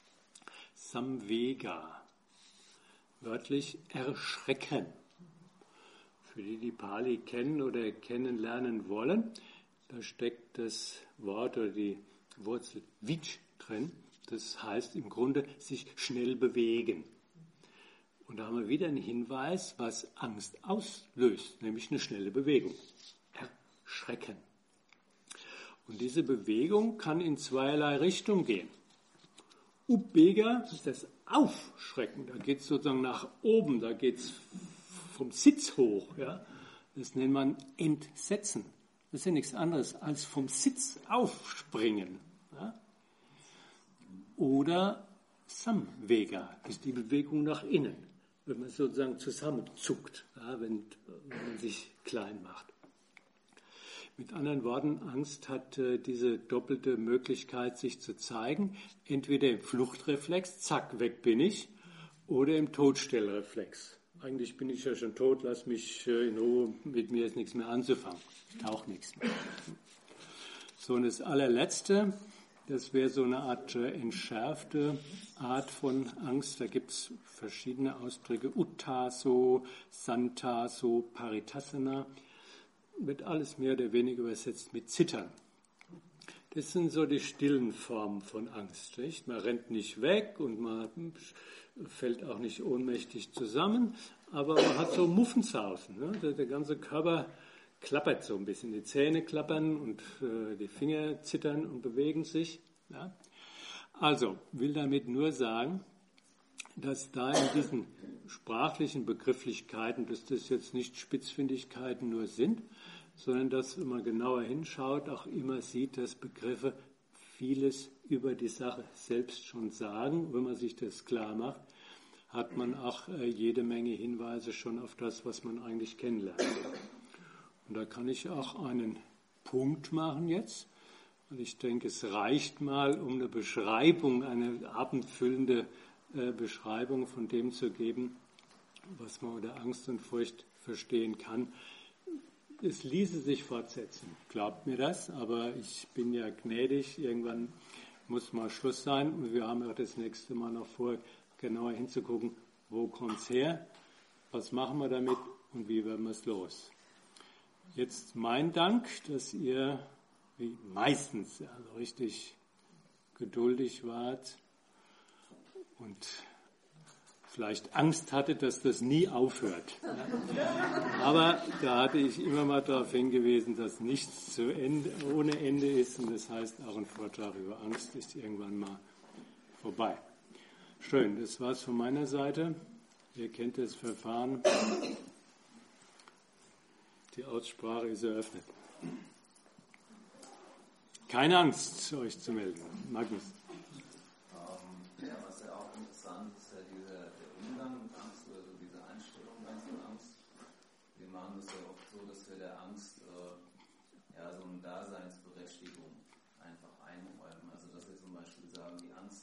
Samvega, wörtlich erschrecken. Für die, die Pali kennen oder kennenlernen wollen, da steckt das Wort oder die Wurzel Vij drin. Das heißt im Grunde sich schnell bewegen. Und da haben wir wieder einen Hinweis, was Angst auslöst, nämlich eine schnelle Bewegung. Erschrecken. Und diese Bewegung kann in zweierlei Richtung gehen. Ubbega ist das Aufschrecken, da geht es sozusagen nach oben, da geht es vom Sitz hoch. Ja? Das nennt man Entsetzen. Das ist ja nichts anderes als vom Sitz aufspringen. Ja? Oder Samvega, das ist die Bewegung nach innen, wenn man sozusagen zusammenzuckt, ja, wenn, wenn man sich klein macht. Mit anderen Worten, Angst hat äh, diese doppelte Möglichkeit, sich zu zeigen. Entweder im Fluchtreflex, zack, weg bin ich, oder im Todstellreflex. Eigentlich bin ich ja schon tot, lass mich äh, in Ruhe, mit mir ist nichts mehr anzufangen. Ich tauche nichts mehr. So, und das allerletzte, das wäre so eine Art äh, entschärfte Art von Angst. Da gibt es verschiedene Ausdrücke. Uttaso, Santaso, Paritasana. Wird alles mehr oder weniger übersetzt mit Zittern. Das sind so die stillen Formen von Angst. Nicht? Man rennt nicht weg und man fällt auch nicht ohnmächtig zusammen, aber man hat so Muffensausen. Ne? Der, der ganze Körper klappert so ein bisschen. Die Zähne klappern und äh, die Finger zittern und bewegen sich. Ja? Also, will damit nur sagen, dass da in diesen sprachlichen Begrifflichkeiten, dass das jetzt nicht Spitzfindigkeiten nur sind, sondern dass, wenn man genauer hinschaut, auch immer sieht, dass Begriffe vieles über die Sache selbst schon sagen. Wenn man sich das klar macht, hat man auch äh, jede Menge Hinweise schon auf das, was man eigentlich kennenlernt. Und da kann ich auch einen Punkt machen jetzt. Und ich denke, es reicht mal, um eine Beschreibung, eine abendfüllende äh, Beschreibung von dem zu geben, was man unter Angst und Furcht verstehen kann. Es ließe sich fortsetzen, glaubt mir das, aber ich bin ja gnädig, irgendwann muss mal Schluss sein und wir haben ja das nächste Mal noch vor, genauer hinzugucken, wo kommt es her, was machen wir damit und wie werden wir es los. Jetzt mein Dank, dass ihr wie meistens also richtig geduldig wart und vielleicht Angst hatte, dass das nie aufhört. Aber da hatte ich immer mal darauf hingewiesen, dass nichts zu Ende, ohne Ende ist. Und das heißt, auch ein Vortrag über Angst ist irgendwann mal vorbei. Schön, das war's von meiner Seite. Ihr kennt das Verfahren. Die Aussprache ist eröffnet. Keine Angst, euch zu melden. Magnus. Ja, was ja auch interessant ist, ja dieser der Umgang mit Angst oder so diese Einstellung von Angst. Wir machen das ja oft so, dass wir der Angst äh, ja so eine Daseinsberechtigung einfach einräumen. Also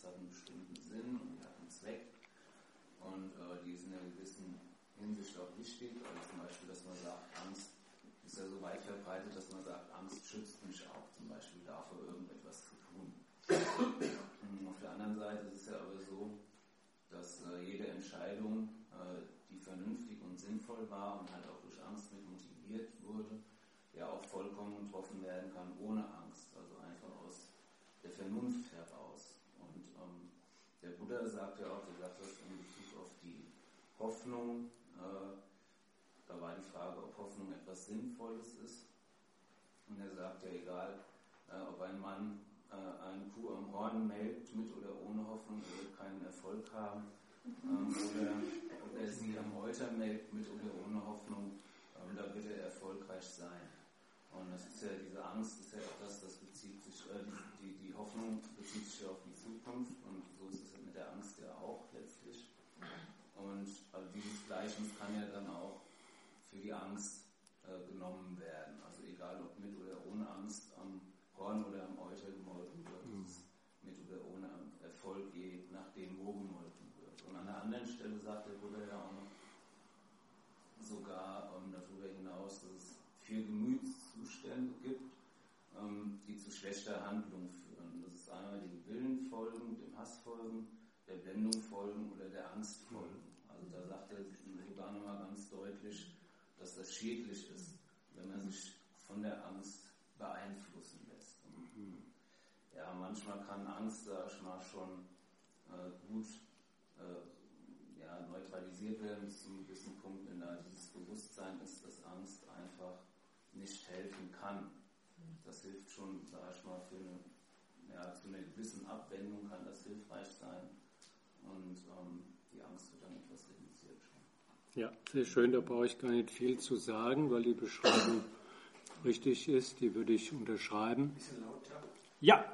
Angst hat einen bestimmten Sinn und die hat einen Zweck und äh, die ist in einer gewissen Hinsicht auch wichtig. Also zum Beispiel, dass man sagt, Angst ist ja so weit verbreitet, dass man sagt, Angst schützt mich auch zum Beispiel davor, irgendetwas zu tun. Auf der anderen Seite ist es ja aber so, dass äh, jede Entscheidung, äh, die vernünftig und sinnvoll war und halt auch durch Angst mit motiviert wurde, ja auch vollkommen getroffen werden kann ohne Angst, also einfach aus der Vernunft heraus. Und ähm, der Buddha sagt ja auch, du sagst das in Bezug auf die Hoffnung, äh, da war die Frage, ob Hoffnung etwas Sinnvolles ist. Und er sagt ja, egal, äh, ob ein Mann äh, eine Kuh am Horn melkt, mit oder ohne Hoffnung, er wird keinen Erfolg haben. Ähm, oder ob er sie am Euter melkt, mit oder ohne Hoffnung, ähm, da wird er erfolgreich sein. Und das ist ja diese Angst, ist ja auch das, das bezieht sich, äh, die, die, die Hoffnung bezieht sich ja auf die Zukunft und so ist es mit der Angst ja auch letztlich. Und also dieses Gleichnis kann ja dann auch für die Angst äh, genommen werden. Also egal ob mit oder ohne Angst am Horn oder am Euter gemolken wird, mhm. ist mit oder ohne Erfolg, je nachdem wo gemolken wird. Und an einer anderen Stelle sagt der Buddha ja auch noch sogar ähm, darüber hinaus, dass es vier Gemütszustände gibt, ähm, die zu schlechter Handlung führen. Das ist einmal dem Willen folgen, dem Hass folgen, der Blendung folgen oder der Angst folgen. Also da sagt er sogar nochmal ganz deutlich, dass das schädlich ist, wenn man sich von der Angst beeinflussen lässt. Und, ja, manchmal kann Angst, sag ich mal, schon äh, gut äh, ja, neutralisiert werden bis zu einem gewissen Punkt, wenn da dieses Bewusstsein ist, dass Angst einfach nicht helfen kann. Das hilft schon, sag ich mal, für eine, ja, zu einer gewissen Abwendung kann das hilfreich sein und ähm, die Angst wird dann etwas reduziert schon. Ja, sehr schön, da brauche ich gar nicht viel zu sagen, weil die Beschreibung richtig ist, die würde ich unterschreiben. Ein bisschen lauter? Ja!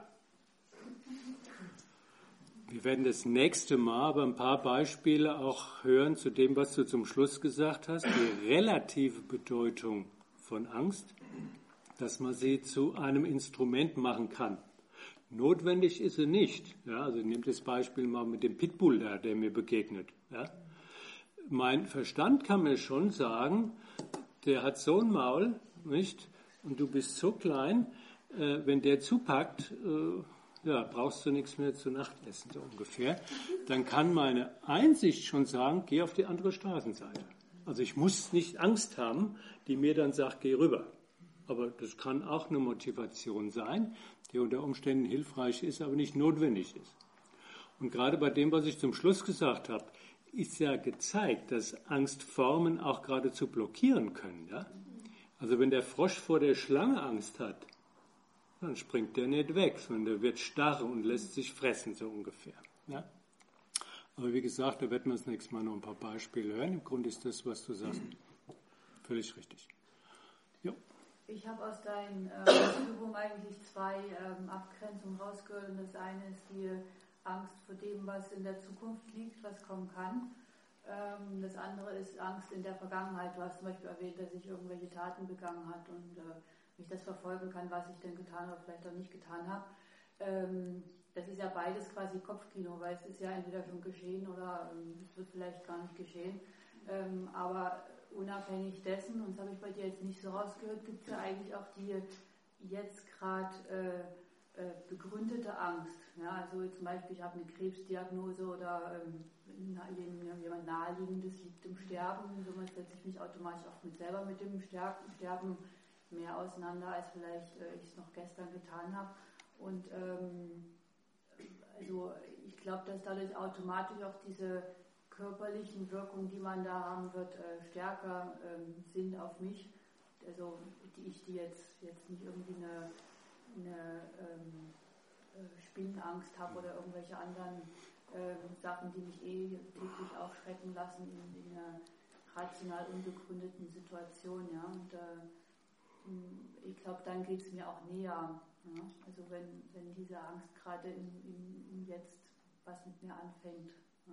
Wir werden das nächste Mal aber ein paar Beispiele auch hören zu dem, was du zum Schluss gesagt hast, die relative Bedeutung von Angst, dass man sie zu einem Instrument machen kann. Notwendig ist sie nicht. Ja, also nehmt das Beispiel mal mit dem Pitbull da, der mir begegnet. Ja. Mein Verstand kann mir schon sagen, der hat so ein Maul, nicht? Und du bist so klein, äh, wenn der zupackt, äh, ja, brauchst du nichts mehr zu Nacht essen, so ungefähr. Dann kann meine Einsicht schon sagen, geh auf die andere Straßenseite. Also ich muss nicht Angst haben, die mir dann sagt, geh rüber. Aber das kann auch eine Motivation sein, die unter Umständen hilfreich ist, aber nicht notwendig ist. Und gerade bei dem, was ich zum Schluss gesagt habe, ist ja gezeigt, dass Angstformen auch geradezu blockieren können. Ja? Also wenn der Frosch vor der Schlange Angst hat, dann springt der nicht weg, sondern der wird starr und lässt sich fressen, so ungefähr. Ja? Aber wie gesagt, da werden wir das nächste Mal noch ein paar Beispiele hören. Im Grunde ist das, was du sagst, völlig richtig. Jo. Ich habe aus deinen äh, Übungen eigentlich zwei ähm, Abgrenzungen rausgehört. Und das eine ist die Angst vor dem, was in der Zukunft liegt, was kommen kann. Ähm, das andere ist Angst in der Vergangenheit. Du hast zum Beispiel erwähnt, dass ich irgendwelche Taten begangen hat und äh, mich das verfolgen kann, was ich denn getan oder vielleicht auch nicht getan habe. Ähm, das ist ja beides quasi Kopfkino, weil es ist ja entweder schon geschehen oder ähm, es wird vielleicht gar nicht geschehen. Ähm, aber unabhängig dessen, und das habe ich bei dir jetzt nicht so rausgehört, gibt es ja eigentlich auch die jetzt gerade äh, äh, begründete Angst. Ja, also zum Beispiel, ich habe eine Krebsdiagnose oder ähm, jemand Naheliegendes liegt im Sterben, somit setze ich mich automatisch auch mit selber mit dem Sterben mehr auseinander, als vielleicht äh, ich es noch gestern getan habe. Und ähm, also ich glaube, dass dadurch automatisch auch diese körperlichen Wirkungen, die man da haben wird, äh, stärker ähm, sind auf mich. Also die ich die jetzt, jetzt nicht irgendwie eine, eine ähm, äh, Spinnenangst habe oder irgendwelche anderen äh, Sachen, die mich eh täglich aufschrecken lassen in, in einer rational unbegründeten Situation. Ja? Und äh, ich glaube, dann geht es mir auch näher. Ja? Also wenn, wenn diese Angst gerade im, im, im Jetzt was mit mir anfängt. Ja?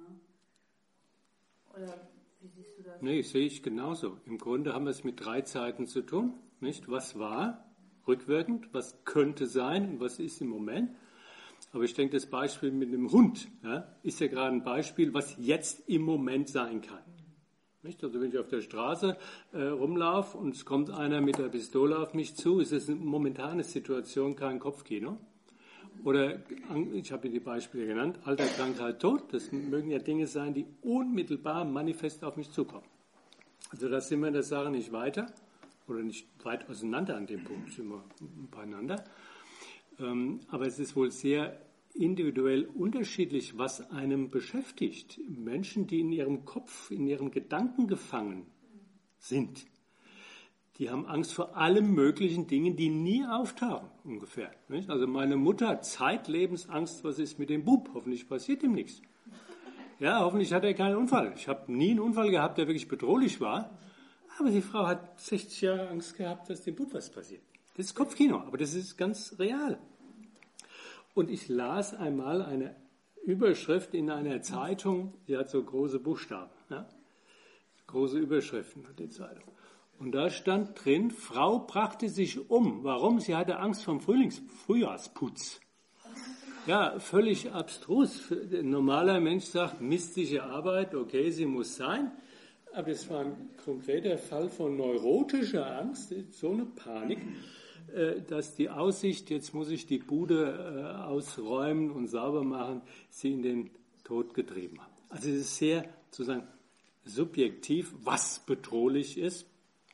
Oder wie siehst du das? Nee, sehe ich genauso. Im Grunde haben wir es mit drei Zeiten zu tun. Nicht? Was war rückwirkend, was könnte sein und was ist im Moment. Aber ich denke, das Beispiel mit dem Hund ja, ist ja gerade ein Beispiel, was jetzt im Moment sein kann. Nicht? Also wenn ich auf der Straße äh, rumlaufe und es kommt einer mit der Pistole auf mich zu, ist es eine momentane Situation, kein Kopfkino. Oder, ich habe die Beispiele genannt, Alter, Krankheit, Tod. Das mögen ja Dinge sein, die unmittelbar manifest auf mich zukommen. Also da sind wir in der Sache nicht weiter oder nicht weit auseinander an dem Punkt, sind wir beieinander. Ähm, aber es ist wohl sehr individuell unterschiedlich, was einem beschäftigt. Menschen, die in ihrem Kopf, in ihren Gedanken gefangen sind, die haben Angst vor allen möglichen Dingen, die nie auftauchen, ungefähr. Nicht? Also meine Mutter hat zeitlebens Angst, was ist mit dem Bub? Hoffentlich passiert ihm nichts. Ja, hoffentlich hat er keinen Unfall. Ich habe nie einen Unfall gehabt, der wirklich bedrohlich war. Aber die Frau hat sechzig Jahre Angst gehabt, dass dem Bub was passiert. Das ist Kopfkino, aber das ist ganz real. Und ich las einmal eine Überschrift in einer Zeitung, die hat so große Buchstaben, ja? Große Überschriften hat die Zeitung. Und da stand drin, Frau brachte sich um. Warum? Sie hatte Angst vor dem Frühlings- Frühjahrsputz. Ja, völlig abstrus. Ein normaler Mensch sagt, mistige Arbeit, okay, sie muss sein. Aber das war ein konkreter Fall von neurotischer Angst, so eine Panik, dass die Aussicht, jetzt muss ich die Bude ausräumen und sauber machen, sie in den Tod getrieben hat. Also es ist sehr sozusagen subjektiv, was bedrohlich ist.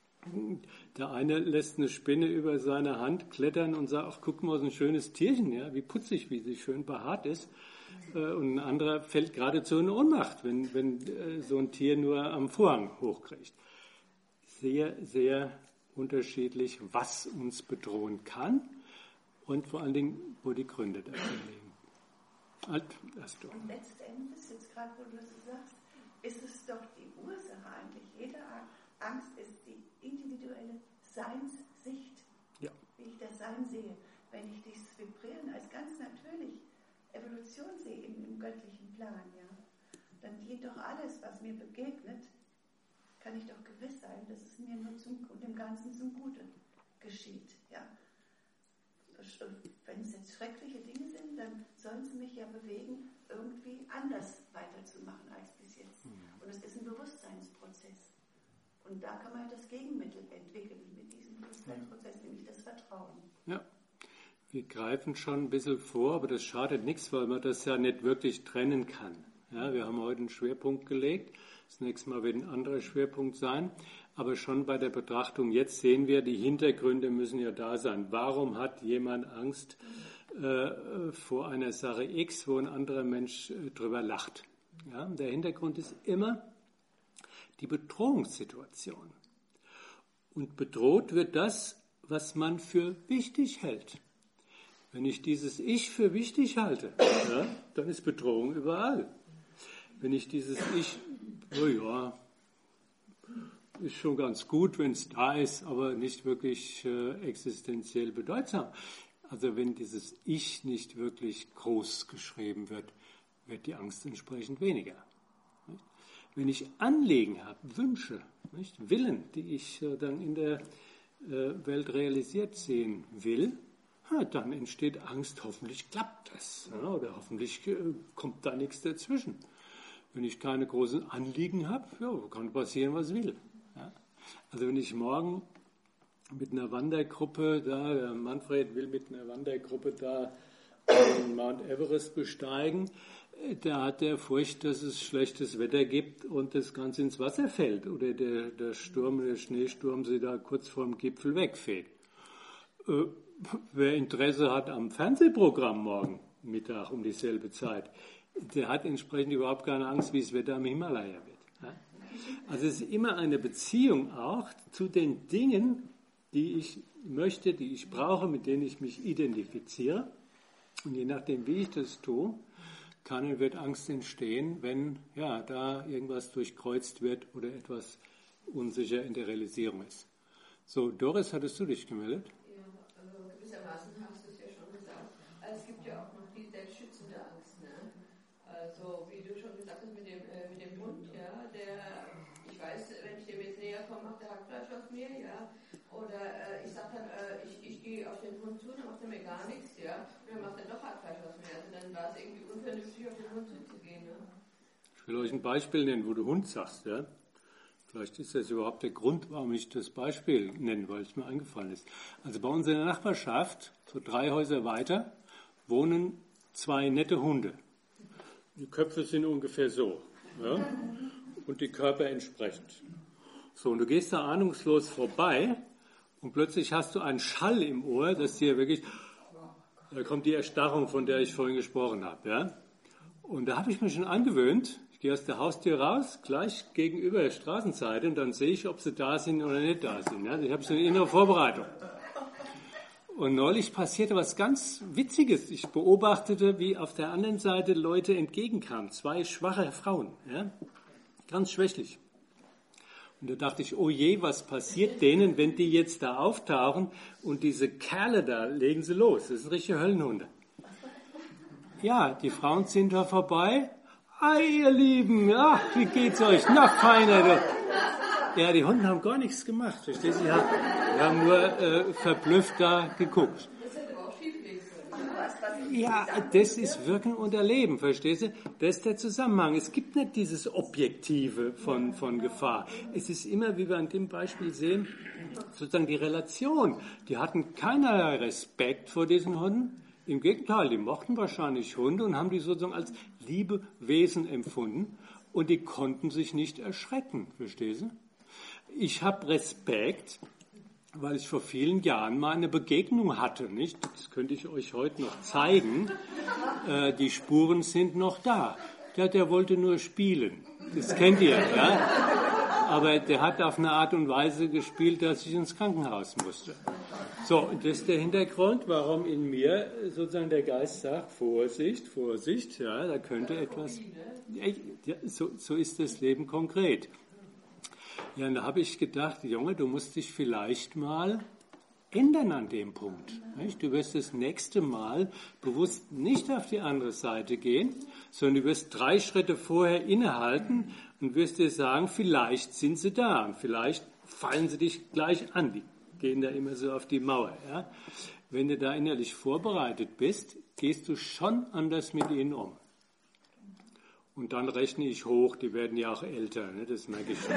Der eine lässt eine Spinne über seine Hand klettern und sagt, ach, guck mal, so ein schönes Tierchen, ja, wie putzig, wie sie schön behaart ist. Und ein anderer fällt geradezu in Ohnmacht, wenn, wenn so ein Tier nur am Vorhang hochkriegt. Sehr, sehr unterschiedlich, was uns bedrohen kann und vor allen Dingen, wo die Gründe dafür liegen. Alt, erst doch. Und letztendlich, jetzt gerade wo du das sagst, ist es doch die Ursache eigentlich. Jede Angst ist die individuelle Seinssicht, ja. Wie ich das Sein sehe. Wenn ich dieses Vibrieren als ganz natürlich Evolution sehe im, im göttlichen Plan, ja, dann dient doch alles, was mir begegnet, kann ich doch gewiss sein, dass es mir nur zum, und dem Ganzen zum Guten geschieht. Ja. Wenn es jetzt schreckliche Dinge sind, dann sollen sie mich ja bewegen, irgendwie anders weiterzumachen als bis jetzt. Und es ist ein Bewusstseinsprozess. Und da kann man ja das Gegenmittel entwickeln mit diesem Bewusstseinsprozess, nämlich das Vertrauen. Ja, wir greifen schon ein bisschen vor, aber das schadet nichts, weil man das ja nicht wirklich trennen kann. Ja, wir haben heute einen Schwerpunkt gelegt. Das nächste Mal wird ein anderer Schwerpunkt sein. Aber schon bei der Betrachtung jetzt sehen wir, die Hintergründe müssen ja da sein. Warum hat jemand Angst äh, vor einer Sache X, wo ein anderer Mensch äh, drüber lacht? Ja, der Hintergrund ist immer die Bedrohungssituation. Und bedroht wird das, was man für wichtig hält. Wenn ich dieses Ich für wichtig halte, ja, dann ist Bedrohung überall. Wenn ich dieses Ich, oh ja, ist schon ganz gut, wenn es da ist, aber nicht wirklich äh, existenziell bedeutsam. Also wenn dieses Ich nicht wirklich groß geschrieben wird, wird die Angst entsprechend weniger. Nicht? Wenn ich Anliegen habe, Wünsche, nicht? Willen, die ich äh, dann in der äh, Welt realisiert sehen will, ja, dann entsteht Angst, hoffentlich klappt das, ja, oder hoffentlich äh, kommt da nichts dazwischen. Wenn ich keine großen Anliegen habe, ja, kann passieren, was will. Ja. Also wenn ich morgen mit einer Wandergruppe da, der Manfred will mit einer Wandergruppe da den Mount Everest besteigen, da hat er Furcht, dass es schlechtes Wetter gibt und das Ganze ins Wasser fällt oder der, der Sturm, der Schneesturm sie da kurz vorm Gipfel wegfegt. Äh, wer Interesse hat am Fernsehprogramm morgen Mittag um dieselbe Zeit, der hat entsprechend überhaupt keine Angst, wie das Wetter am Himalaya wird. Ja? Also es ist immer eine Beziehung auch zu den Dingen, die ich möchte, die ich brauche, mit denen ich mich identifiziere. Und je nachdem, wie ich das tue, kann und wird Angst entstehen, wenn ja, da irgendwas durchkreuzt wird oder etwas unsicher in der Realisierung ist. So, Doris, hattest du dich gemeldet? Ja, also gewissermaßen hast du es ja schon gesagt. Also es gibt ja auch noch die selbstschützende Angst. Ne? Also wie du schon gesagt hast mit dem, äh, mit dem Hund, ja, der, ich weiß, wenn ich dem jetzt näher komme, macht der Hackfleisch aus mir, ja. Oder äh, ich sage dann, äh, ich, ich gehe auf den Hund zu, dann macht er mir gar nichts, ja. Und dann macht er doch Hackfleisch aus mir. Also da Ich will euch ein Beispiel nennen, wo du Hund sagst. Ja? Vielleicht ist das überhaupt der Grund, warum ich das Beispiel nenne, weil es mir eingefallen ist. Also bei uns in der Nachbarschaft, so drei Häuser weiter, wohnen zwei nette Hunde. Die Köpfe sind ungefähr so. Ja? Und die Körper entsprechend. So, und du gehst da ahnungslos vorbei und plötzlich hast du einen Schall im Ohr, dass dir wirklich, da kommt die Erstarrung, von der ich vorhin gesprochen habe. Ja? Und da habe ich mich schon angewöhnt, ich gehe aus der Haustür raus, gleich gegenüber der Straßenseite und dann sehe ich, ob sie da sind oder nicht da sind. Ja? Ich habe so eine innere Vorbereitung. Und neulich passierte was ganz Witziges. Ich beobachtete, wie auf der anderen Seite Leute entgegenkamen. Zwei schwache Frauen. Ja? Ganz schwächlich. Und da dachte ich, oh je, was passiert denen, wenn die jetzt da auftauchen und diese Kerle da, legen sie los. Das sind richtige Höllenhunde. Ja, die Frauen sind da vorbei. Ei, ihr Lieben, ach, wie geht's euch? Noch feiner. Ja, die Hunde haben gar nichts gemacht. Verstehst du? Die haben nur äh, verblüfft da geguckt. Ja, das ist Wirken und Erleben, verstehst du? Das ist der Zusammenhang. Es gibt nicht dieses Objektive von, von Gefahr. Es ist immer, wie wir an dem Beispiel sehen, sozusagen die Relation. Die hatten keinerlei Respekt vor diesen Hunden. Im Gegenteil, die mochten wahrscheinlich Hunde und haben die sozusagen als liebe Wesen empfunden. Und die konnten sich nicht erschrecken, verstehst du? Ich habe Respekt, weil ich vor vielen Jahren mal eine Begegnung hatte, nicht? Das könnte ich euch heute noch zeigen. Äh, die Spuren sind noch da. Der, der wollte nur spielen. Das kennt ihr, ja? Aber der hat auf eine Art und Weise gespielt, dass ich ins Krankenhaus musste. So, und das ist der Hintergrund, warum in mir sozusagen der Geist sagt, Vorsicht, Vorsicht, ja, da könnte etwas... Ja, so, so ist das Leben konkret. Ja, und da habe ich gedacht, Junge, du musst dich vielleicht mal ändern an dem Punkt. Nicht? Du wirst das nächste Mal bewusst nicht auf die andere Seite gehen, sondern du wirst drei Schritte vorher innehalten und wirst dir sagen, vielleicht sind sie da und vielleicht fallen sie dich gleich an. Die gehen da immer so auf die Mauer. Ja? Wenn du da innerlich vorbereitet bist, gehst du schon anders mit ihnen um. Und dann rechne ich hoch, die werden ja auch älter, ne? Das merke ich schon.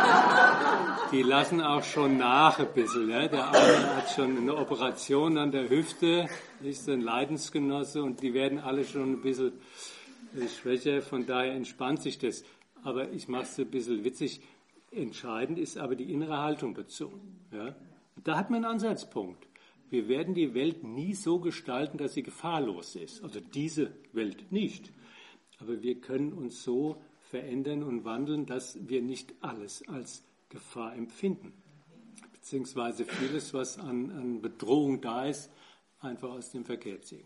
Die lassen auch schon nach ein bisschen. Ne? Der eine hat schon eine Operation an der Hüfte, ist ein Leidensgenosse und die werden alle schon ein bisschen schwächer, von daher entspannt sich das. Aber ich mache es ein bisschen witzig. Entscheidend ist aber die innere Haltung dazu. Ja? Da hat man einen Ansatzpunkt. Wir werden die Welt nie so gestalten, dass sie gefahrlos ist. Also diese Welt nicht. Aber wir können uns so verändern und wandeln, dass wir nicht alles als Gefahr empfinden. Beziehungsweise vieles, was an, an Bedrohung da ist, einfach aus dem Verkehr ziehen.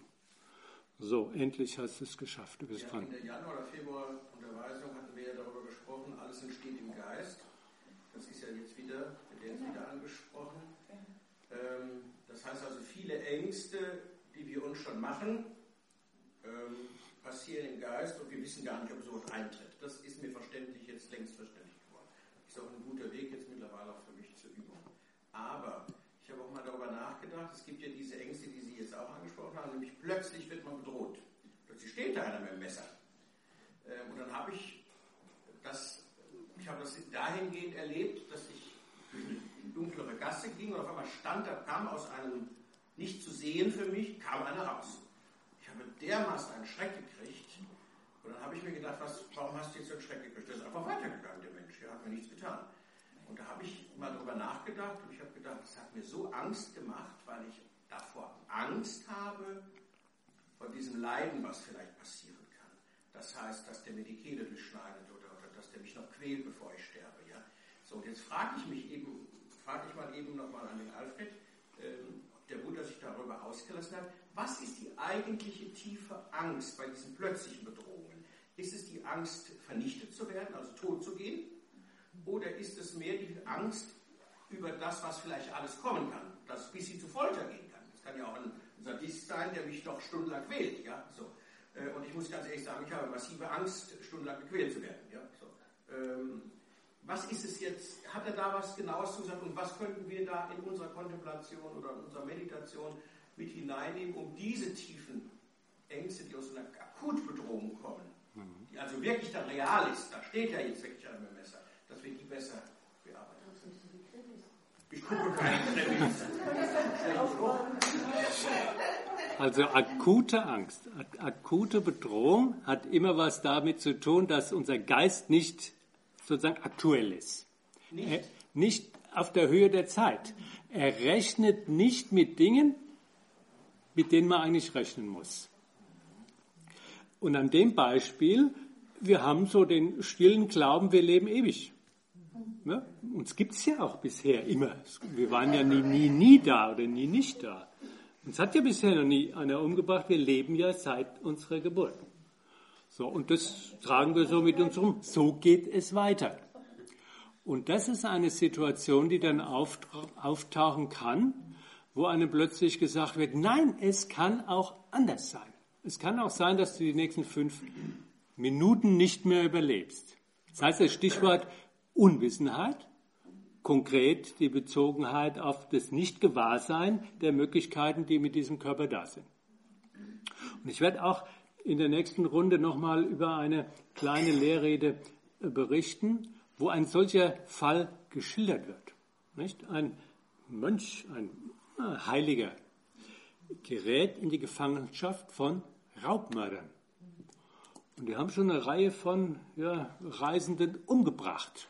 So, endlich hast du es geschafft. Du bist ja, dran. In der Januar- oder Februar-Unterweisung hatten wir ja darüber gesprochen, alles entsteht im Geist. Das ist ja jetzt wieder, wird jetzt wieder angesprochen. Ähm, das heißt also, viele Ängste, die wir uns schon machen, ähm, passieren im Geist und wir wissen gar nicht, ob sowas eintritt. Das ist mir verständlich, jetzt längst verständlich geworden. Ist auch ein guter Weg jetzt mittlerweile auch für mich zur Übung. Aber ich habe auch mal darüber nachgedacht, es gibt ja diese Ängste, die Sie jetzt auch angesprochen haben, nämlich plötzlich wird man bedroht. Plötzlich steht da einer mit dem Messer. Ähm, und dann habe ich das, ich habe das dahingehend erlebt, dass ich durch eine dunklere Gasse ging und auf einmal stand, da kam aus einem nicht zu sehen für mich, kam einer raus. Ich habe dermaßen einen Schreck gekriegt und dann habe ich mir gedacht, was, warum hast du jetzt so einen Schreck gekriegt? Der ist einfach weitergegangen, der Mensch, der hat mir nichts getan. Und da habe ich mal drüber nachgedacht und ich habe gedacht, das hat mir so Angst gemacht, weil ich davor Angst habe, vor diesem Leiden, was vielleicht passieren kann. Das heißt, dass der mir die Kehle durchschneidet oder, oder dass der mich noch quält, bevor ich sterbe. Ja? So, und jetzt frage ich mich eben, frage ich mal eben nochmal an den Alfred, ähm, der Buddha sich darüber ausgelassen hat, was ist die eigentliche tiefe Angst bei diesen plötzlichen Bedrohungen? Ist es die Angst, vernichtet zu werden, also tot zu gehen? Oder ist es mehr die Angst über das, was vielleicht alles kommen kann, dass es bis hin zu Folter gehen kann? Das kann ja auch ein Sadist sein, der mich doch stundenlang quält. Ja? So. Und ich muss ganz ehrlich sagen, ich habe massive Angst, stundenlang gequält zu werden. Ja? So. Ähm, was ist es jetzt? Hat er da was Genaues zu sagen? Und was könnten wir da in unserer Kontemplation oder in unserer Meditation mit hineinnehmen, um diese tiefen Ängste, die aus einer Akutbedrohung kommen, die also wirklich dann real ist, da steht ja jetzt wirklich ein Messer, dass wir die besser bearbeiten. Ich gucke keinen Krimi. Also akute Angst, akute Bedrohung hat immer was damit zu tun, dass unser Geist nicht sozusagen aktuell ist. Nicht? Er, nicht auf der Höhe der Zeit. Er rechnet nicht mit Dingen, mit denen man eigentlich rechnen muss. Und an dem Beispiel, wir haben so den stillen Glauben, wir leben ewig. Ja? Uns gibt es ja auch bisher immer. Wir waren ja nie, nie, nie da oder nie nicht da. Uns hat ja bisher noch nie einer umgebracht. Wir leben ja seit unserer Geburt. So, und das tragen wir so mit uns rum. So geht es weiter. Und das ist eine Situation, die dann auftauchen kann, wo einem plötzlich gesagt wird, nein, es kann auch anders sein. Es kann auch sein, dass du die nächsten fünf Minuten nicht mehr überlebst. Das heißt, das Stichwort Unwissenheit, konkret die Bezogenheit auf das Nicht-Gewahrsein der Möglichkeiten, die mit diesem Körper da sind. Und ich werde auch in der nächsten Runde nochmal über eine kleine Lehrrede berichten, wo ein solcher Fall geschildert wird. Nicht? Ein Mönch, ein Heiliger, gerät in die Gefangenschaft von Raubmördern. Und die haben schon eine Reihe von ja, Reisenden umgebracht.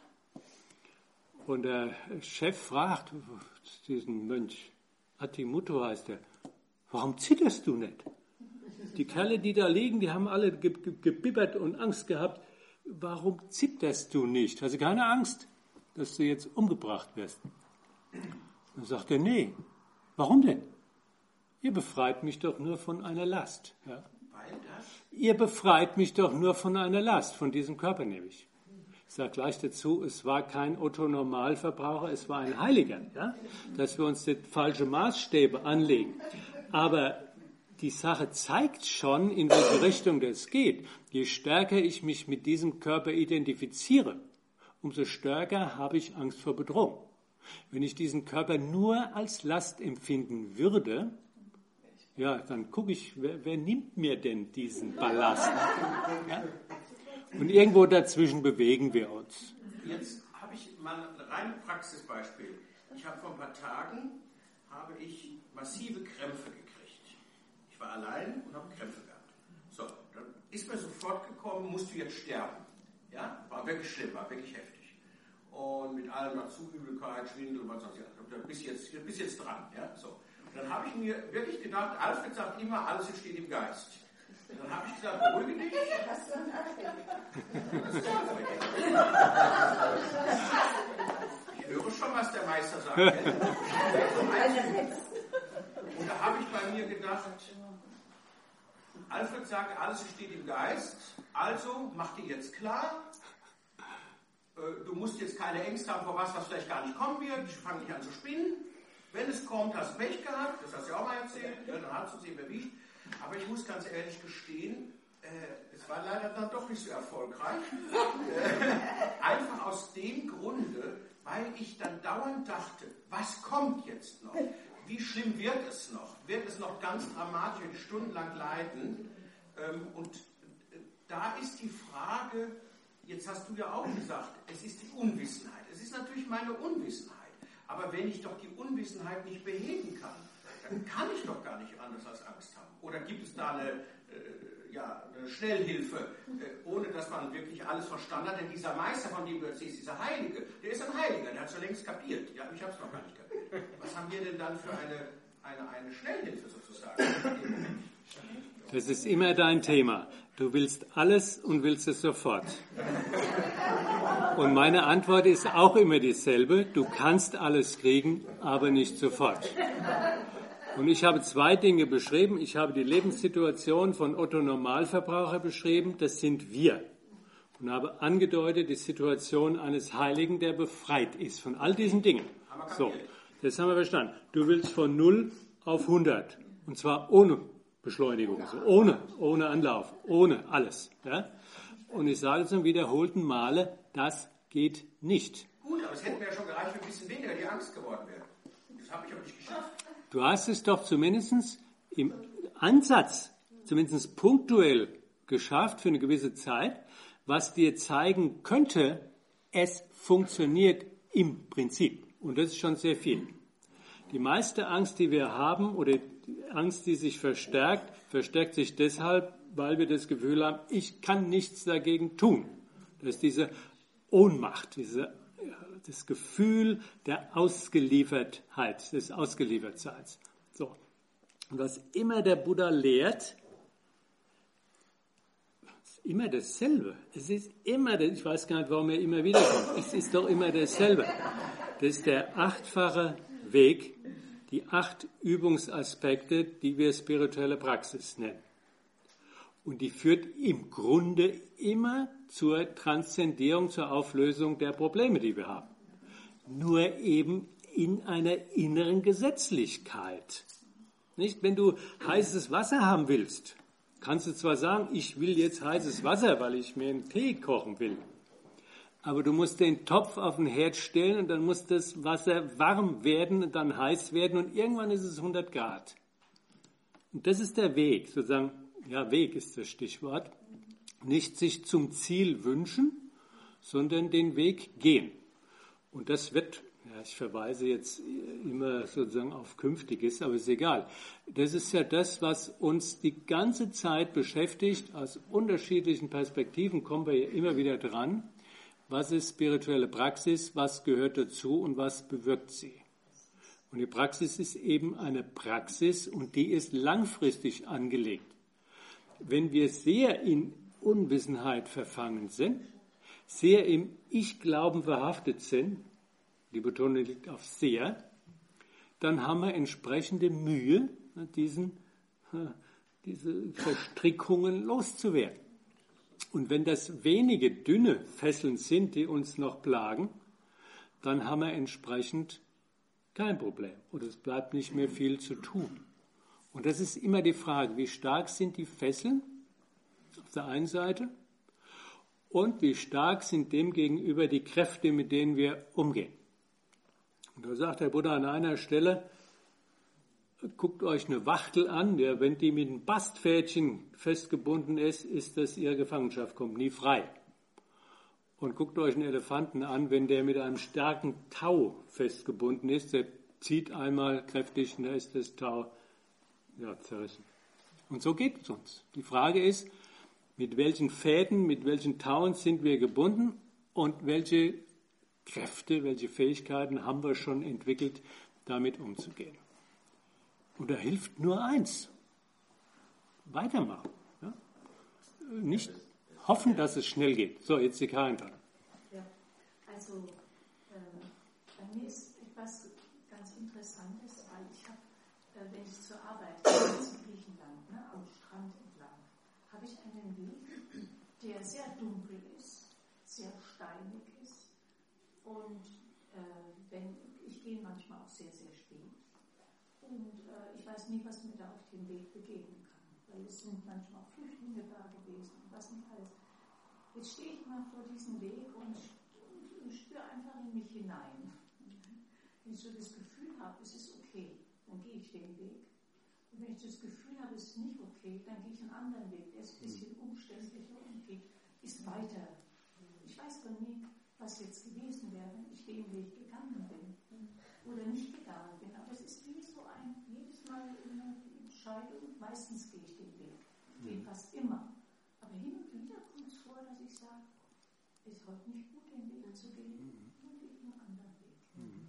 Und der Chef fragt diesen Mönch, Atimoto heißt er, warum zitterst du nicht? Die Kerle, die da liegen, die haben alle ge- ge- gebibbert und Angst gehabt. Warum zitterst du nicht? Hast du keine Angst, dass du jetzt umgebracht wirst? Dann sagt er, nee. Warum denn? Ihr befreit mich doch nur von einer Last. Ja? Ihr befreit mich doch nur von einer Last, von diesem Körper nämlich. Ich sage gleich dazu, es war kein Otto-Normalverbraucher, es war ein Heiliger. Ja? Dass wir uns die falsche Maßstäbe anlegen. Aber die Sache zeigt schon, in welche Richtung das geht. Je stärker ich mich mit diesem Körper identifiziere, umso stärker habe ich Angst vor Bedrohung. Wenn ich diesen Körper nur als Last empfinden würde, ja, dann gucke ich, wer, wer nimmt mir denn diesen Ballast? Ja? Und irgendwo dazwischen bewegen wir uns. Jetzt habe ich mal ein reines Praxisbeispiel. Ich habe vor ein paar Tagen habe ich massive Krämpfe gekriegt. Ich war allein und habe Krämpfe gehabt. So, dann ist mir sofort gekommen, musst du jetzt sterben. Ja, war wirklich schlimm, war wirklich heftig. Und mit allem dazu, Übelkeit, Schwindel und was auch immer. Du bist jetzt, bist jetzt dran. Ja, so. Und dann habe ich mir wirklich gedacht, Alfred sagt immer, alles entsteht im Geist. Und dann habe ich gesagt, beruhige dich. Das ist Alfred. Ich höre schon, was der Meister sagt. Und da habe ich bei mir gedacht, Alfred sagt, alles entsteht im Geist, also mach dir jetzt klar, du musst jetzt keine Ängste haben vor was, was vielleicht gar nicht kommen wird, ich fange nicht an zu spinnen. Wenn es kommt, hast du Pech gehabt, das hast du ja auch mal erzählt, ja, dann hat es uns eben erwischt. Aber ich muss ganz ehrlich gestehen, äh, es war leider dann doch nicht so erfolgreich. äh, einfach aus dem Grunde, weil ich dann dauernd dachte, was kommt jetzt noch? Wie schlimm wird es noch? Wird es noch ganz dramatisch, stundenlang leiden? Ähm, und äh, da ist die Frage, jetzt hast du ja auch gesagt, es ist die Unwissenheit. Es ist natürlich meine Unwissenheit. Aber wenn ich doch die Unwissenheit nicht beheben kann, dann kann ich doch gar nicht anders als Angst haben. Oder gibt es da eine, äh, ja, eine Schnellhilfe, äh, ohne dass man wirklich alles verstanden hat? Denn dieser Meister, von dem du erzählst, dieser Heilige, der ist ein Heiliger, der hat es schon längst kapiert. Ja, ich habe es noch gar nicht kapiert. Was haben wir denn dann für eine, eine, eine Schnellhilfe sozusagen? Das ist immer dein Thema. Du willst alles und willst es sofort. Und meine Antwort ist auch immer dieselbe. Du kannst alles kriegen, aber nicht sofort. Und ich habe zwei Dinge beschrieben. Ich habe die Lebenssituation von Otto Normalverbraucher beschrieben. Das sind wir. Und habe angedeutet die Situation eines Heiligen, der befreit ist von all diesen Dingen. So, das haben wir verstanden. Du willst von null auf hundert. Und zwar ohne Beschleunigung, also ohne, ohne Anlauf, ohne alles. Ja? Und ich sage zum wiederholten Male, das geht nicht. Gut, aber es hätte mir ja schon gereicht, wenn ein bisschen weniger die Angst geworden wäre. Das habe ich aber nicht geschafft. Du hast es doch zumindest im Ansatz, zumindest punktuell geschafft für eine gewisse Zeit, was dir zeigen könnte, es funktioniert im Prinzip. Und das ist schon sehr viel. Die meiste Angst, die wir haben, oder die Angst, die sich verstärkt, verstärkt sich deshalb, weil wir das Gefühl haben, ich kann nichts dagegen tun. Das ist diese Ohnmacht, diese, das Gefühl der Ausgeliefertheit, des Ausgeliefertseins. So. Und was immer der Buddha lehrt, ist immer dasselbe. Es ist immer, ich weiß gar nicht, warum er immer wieder kommt. Es ist doch immer dasselbe. Das ist der achtfache Weg, die acht Übungsaspekte, die wir spirituelle Praxis nennen. Und die führt im Grunde immer zur Transzendierung, zur Auflösung der Probleme, die wir haben. Nur eben in einer inneren Gesetzlichkeit. Nicht? Wenn du heißes Wasser haben willst, kannst du zwar sagen, ich will jetzt heißes Wasser, weil ich mir einen Tee kochen will. Aber du musst den Topf auf den Herd stellen und dann muss das Wasser warm werden und dann heiß werden und irgendwann ist es hundert Grad. Und das ist der Weg, sozusagen, ja, Weg ist das Stichwort. Nicht sich zum Ziel wünschen, sondern den Weg gehen. Und das wird, ja, ich verweise jetzt immer sozusagen auf Künftiges, aber ist egal. Das ist ja das, was uns die ganze Zeit beschäftigt. Aus unterschiedlichen Perspektiven kommen wir ja immer wieder dran. Was ist spirituelle Praxis, was gehört dazu und was bewirkt sie? Und die Praxis ist eben eine Praxis und die ist langfristig angelegt. Wenn wir sehr in Unwissenheit verfangen sind, sehr im Ich-Glauben verhaftet sind, die Betonung liegt auf sehr, dann haben wir entsprechende Mühe, diesen, diese Verstrickungen loszuwerden. Und wenn das wenige dünne Fesseln sind, die uns noch plagen, dann haben wir entsprechend kein Problem. Oder es bleibt nicht mehr viel zu tun. Und das ist immer die Frage, wie stark sind die Fesseln auf der einen Seite und wie stark sind dem gegenüber die Kräfte, mit denen wir umgehen. Und da sagt der Buddha an einer Stelle, guckt euch eine Wachtel an, der, wenn die mit einem Bastfädchen festgebunden ist, ist das ihre Gefangenschaft, kommt nie frei. Und guckt euch einen Elefanten an, wenn der mit einem starken Tau festgebunden ist, der zieht einmal kräftig und da ist das Tau ja, zerrissen. Und so geht es uns. Die Frage ist, mit welchen Fäden, mit welchen Tauen sind wir gebunden und welche Kräfte, welche Fähigkeiten haben wir schon entwickelt, damit umzugehen. Und da hilft nur eins. Weitermachen. Ja? Nicht hoffen, dass es schnell geht. So, jetzt die Karin dran. Ja, also äh, bei mir ist etwas ganz Interessantes, weil ich habe, äh, wenn ich zur Arbeit gehe, zu Griechenland, ne, am Strand entlang, habe ich einen Weg, der sehr dunkel ist, sehr steinig ist und äh, wenn, ich gehe manchmal auch sehr, sehr spät. Und äh, ich weiß nie, was mir da auf dem Weg begegnen kann, weil es sind manchmal auch Flüchtlinge da gewesen und was nicht alles. Jetzt stehe ich mal vor diesem Weg und, und, und spüre einfach in mich hinein. Wenn ich so das Gefühl habe, es ist okay, dann gehe ich den Weg. Und wenn ich das Gefühl habe, es ist nicht okay, dann gehe ich einen anderen Weg, der ist ein bisschen umständlicher und geht, ist weiter. Ich weiß gar nie, was jetzt gewesen wäre, wenn ich den Weg gegangen bin oder nicht gegangen bin. Aber es ist wie so ein, jedes Mal eine Entscheidung, meistens gehe ich den Weg, gehe fast immer. Aber hin und wieder kommt es vor, dass ich sage, es ist heute nicht gut, den Weg zu gehen, dann gehe ich einen anderen Weg.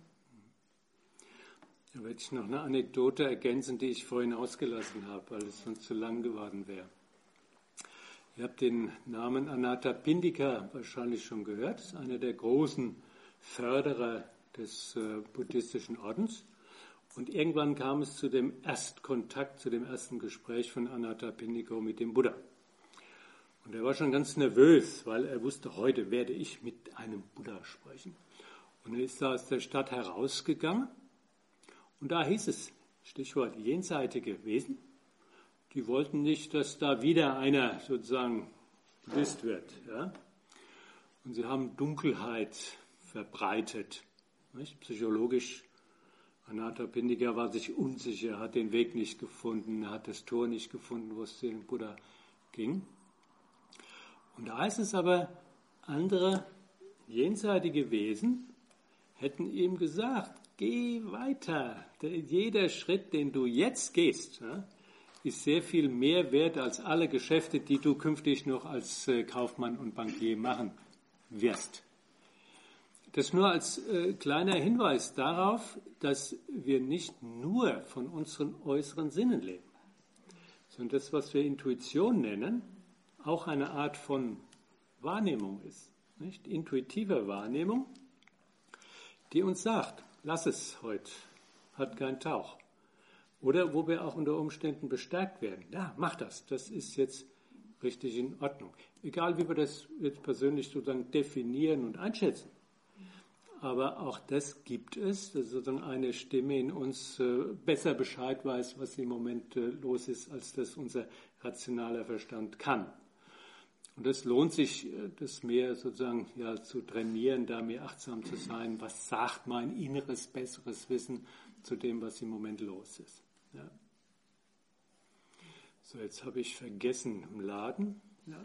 Da werde ich noch eine Anekdote ergänzen, die ich vorhin ausgelassen habe, weil es sonst zu lang geworden wäre. Ihr habt den Namen Anathapindika wahrscheinlich schon gehört. Das ist einer der großen Förderer des äh, buddhistischen Ordens. Und irgendwann kam es zu dem Erstkontakt, zu dem ersten Gespräch von Anathapindika mit dem Buddha. Und er war schon ganz nervös, weil er wusste, heute werde ich mit einem Buddha sprechen. Und er ist da aus der Stadt herausgegangen. Und da hieß es, Stichwort jenseitige Wesen, die wollten nicht, dass da wieder einer sozusagen Buddhist wird. Ja? Und sie haben Dunkelheit verbreitet. Nicht? Psychologisch, Anathapindika war sich unsicher, hat den Weg nicht gefunden, hat das Tor nicht gefunden, wo es zu dem Buddha ging. Und da heißt es aber, andere jenseitige Wesen hätten ihm gesagt, geh weiter. Jeder Schritt, den du jetzt gehst, ja, ist sehr viel mehr wert als alle Geschäfte, die du künftig noch als äh, Kaufmann und Bankier machen wirst. Das nur als äh, kleiner Hinweis darauf, dass wir nicht nur von unseren äußeren Sinnen leben, sondern das, was wir Intuition nennen, auch eine Art von Wahrnehmung ist, nicht? Intuitiver Wahrnehmung, die uns sagt, lass es heute, hat keinen Tauch. Oder wo wir auch unter Umständen bestärkt werden. Ja, mach das, das ist jetzt richtig in Ordnung. Egal, wie wir das jetzt persönlich sozusagen definieren und einschätzen. Aber auch das gibt es, dass sozusagen eine Stimme in uns äh, besser Bescheid weiß, was im Moment äh, los ist, als das unser rationaler Verstand kann. Und es lohnt sich, äh, das mehr sozusagen ja, zu trainieren, da mehr achtsam zu sein. Was sagt mein inneres, besseres Wissen zu dem, was im Moment los ist? Ja. So, jetzt habe ich vergessen im Laden. Ja.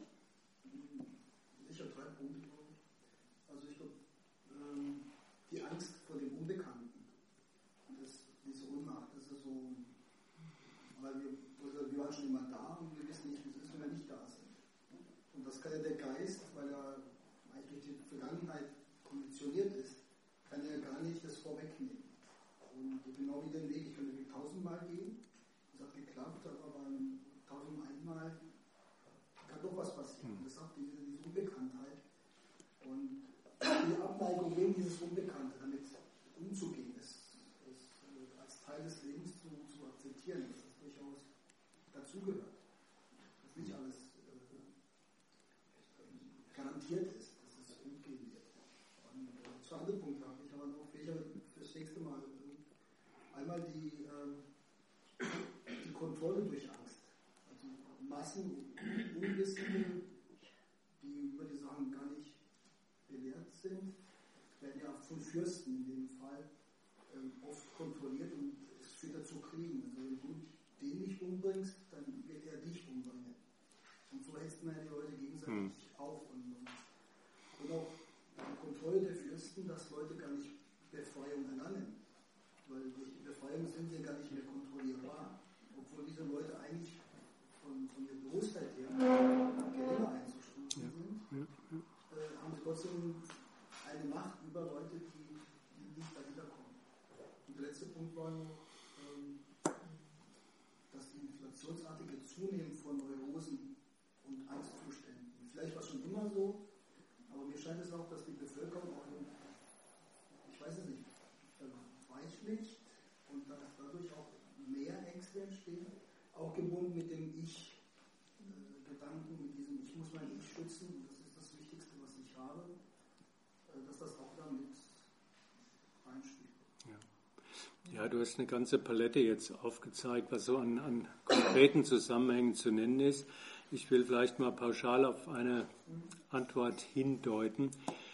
Ich habe drei Punkte. Also ich glaube, ähm, die Angst vor dem Unbekannten, das, diese Ohnmacht, das ist so, weil wir, also wir waren schon immer da und wir wissen nicht, wie es ist, wenn wir nicht da sind. Und das kann ja der Geist, weil er eigentlich durch die Vergangenheit konditioniert ist, kann er gar nicht das vorwegnehmen. Und genau wie den Weg, ich könnte tausendmal gehen, das hat geklappt, aber beim tausendmal kann doch was passieren. Und das sagt diese, diese Unbekanntheit. Und die Abneigung gegen dieses Unbekannte, damit umzugehen, ist, ist als Teil des Lebens zu, zu akzeptieren, dass das durchaus dazugehört. Dass nicht alles äh, garantiert ist, dass es gut gehen wird. Und äh, zwei andere Punkte habe ich aber noch, welcher fürs nächste Mal. Einmal die, äh, die Kontrolle durch Angst. Also Massen, Unwissende, die über die Sachen gar nicht belehrt sind, werden ja von Fürsten in dem Fall äh, oft kontrolliert und es führt dazu Kriegen. Also wenn du den nicht umbringst, dann wird er dich umbringen. Und so hältst man ja die Leute gegenseitig hm. auf. Und, und, und auch die Kontrolle der Fürsten, dass Leute gar nicht Befreiung erlangen. Weil durch die Befreiung sind sie gar nicht mehr kontrollierbar. Obwohl diese Leute eigentlich von, von der Bewusstheit her geringer einzustufen sind, ja. äh, haben sie trotzdem eine Macht über Leute, die, die nicht dahinter kommen. Und der letzte Punkt war noch, ähm, das inflationsartige Zunehmen von Neurosen und Angstzuständen. Vielleicht war es schon immer so, aber mir scheint es auch, dass die Bevölkerung auch, ich weiß es nicht, weichlicht und dass dadurch auch mehr Ängste entstehen, auch gebunden mit dem Ich-Gedanken, mit diesem Ich muss mein Ich schützen und das ist das Wichtigste, was ich habe, dass das auch damit reinspielt. Ja. ja, du hast eine ganze Palette jetzt aufgezeigt, was so an, an konkreten Zusammenhängen zu nennen ist. Ich will vielleicht mal pauschal auf eine Antwort hindeuten.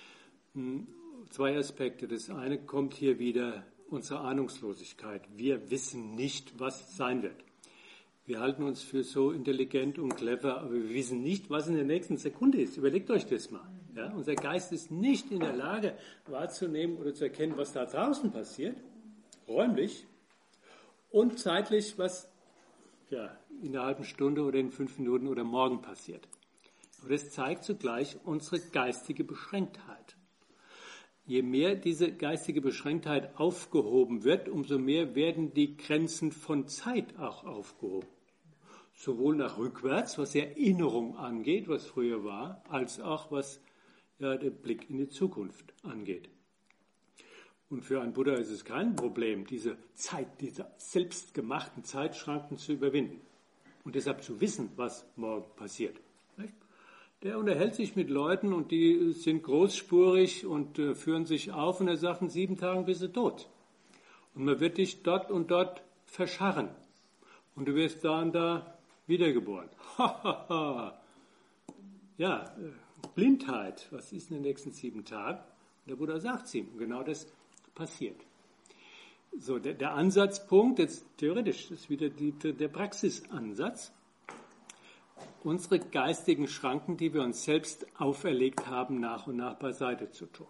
Zwei Aspekte. Das eine kommt hier wieder unsere Ahnungslosigkeit. Wir wissen nicht, was sein wird. Wir halten uns für so intelligent und clever, aber wir wissen nicht, was in der nächsten Sekunde ist. Überlegt euch das mal. Ja? Unser Geist ist nicht in der Lage, wahrzunehmen oder zu erkennen, was da draußen passiert, räumlich und zeitlich, was ja, in einer halben Stunde oder in fünf Minuten oder morgen passiert. Aber das zeigt zugleich unsere geistige Beschränktheit. Je mehr diese geistige Beschränktheit aufgehoben wird, umso mehr werden die Grenzen von Zeit auch aufgehoben. Sowohl nach rückwärts, was Erinnerung angeht, was früher war, als auch was ja, der Blick in die Zukunft angeht. Und für einen Buddha ist es kein Problem, diese Zeit, diese selbstgemachten Zeitschranken zu überwinden und deshalb zu wissen, was morgen passiert. Nicht? Der unterhält sich mit Leuten und die sind großspurig und äh, führen sich auf und er sagt, in sieben Tagen bist du tot. Und man wird dich dort und dort verscharren. Und du wirst da und da wiedergeboren. ja, äh, Blindheit, was ist in den nächsten sieben Tagen? Und der Buddha sagt es ihm. Und genau das passiert. So, der, der Ansatzpunkt, jetzt theoretisch, das ist wieder die, der Praxisansatz. unsere geistigen Schranken, die wir uns selbst auferlegt haben, nach und nach beiseite zu tun.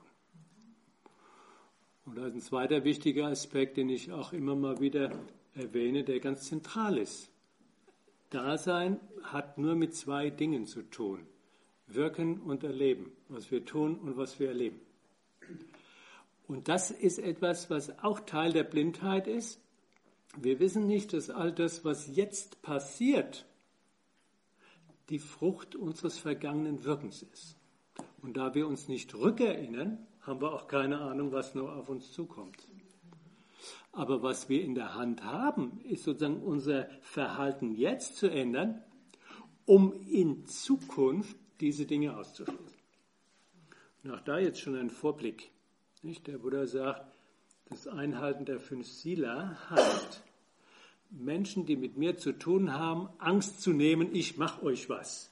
Und da ist ein zweiter wichtiger Aspekt, den ich auch immer mal wieder erwähne, der ganz zentral ist. Dasein hat nur mit zwei Dingen zu tun. Wirken und Erleben. Was wir tun und was wir erleben. Und das ist etwas, was auch Teil der Blindheit ist. Wir wissen nicht, dass all das, was jetzt passiert, die Frucht unseres vergangenen Wirkens ist. Und da wir uns nicht rückerinnern, haben wir auch keine Ahnung, was noch auf uns zukommt. Aber was wir in der Hand haben, ist sozusagen unser Verhalten jetzt zu ändern, um in Zukunft diese Dinge auszuschließen. Und auch da jetzt schon ein Vorblick. Nicht? Der Buddha sagt, das Einhalten der fünf Sila heißt, Menschen, die mit mir zu tun haben, Angst zu nehmen, ich mache euch was.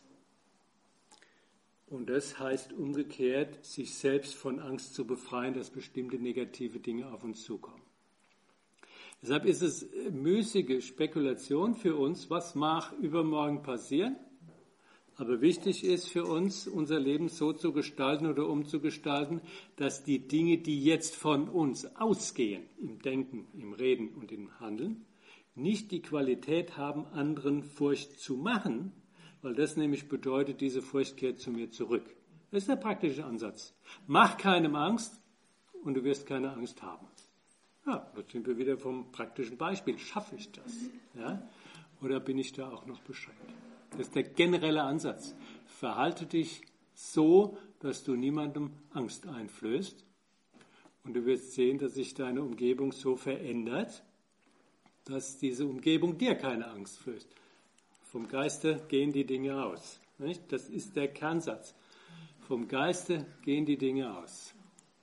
Und das heißt umgekehrt, sich selbst von Angst zu befreien, dass bestimmte negative Dinge auf uns zukommen. Deshalb ist es müßige Spekulation für uns, was mag übermorgen passieren. Aber wichtig ist für uns, unser Leben so zu gestalten oder umzugestalten, dass die Dinge, die jetzt von uns ausgehen, im Denken, im Reden und im Handeln, nicht die Qualität haben, anderen Furcht zu machen, weil das nämlich bedeutet, diese Furcht kehrt zu mir zurück. Das ist der praktische Ansatz. Mach keinem Angst und du wirst keine Angst haben. Ja, jetzt sind wir wieder vom praktischen Beispiel. Schaffe ich das? Ja? Oder bin ich da auch noch beschränkt? Das ist der generelle Ansatz. Verhalte dich so, dass du niemandem Angst einflößt. Und du wirst sehen, dass sich deine Umgebung so verändert, dass diese Umgebung dir keine Angst flößt. Vom Geiste gehen die Dinge aus. Nicht? Das ist der Kernsatz. Vom Geiste gehen die Dinge aus.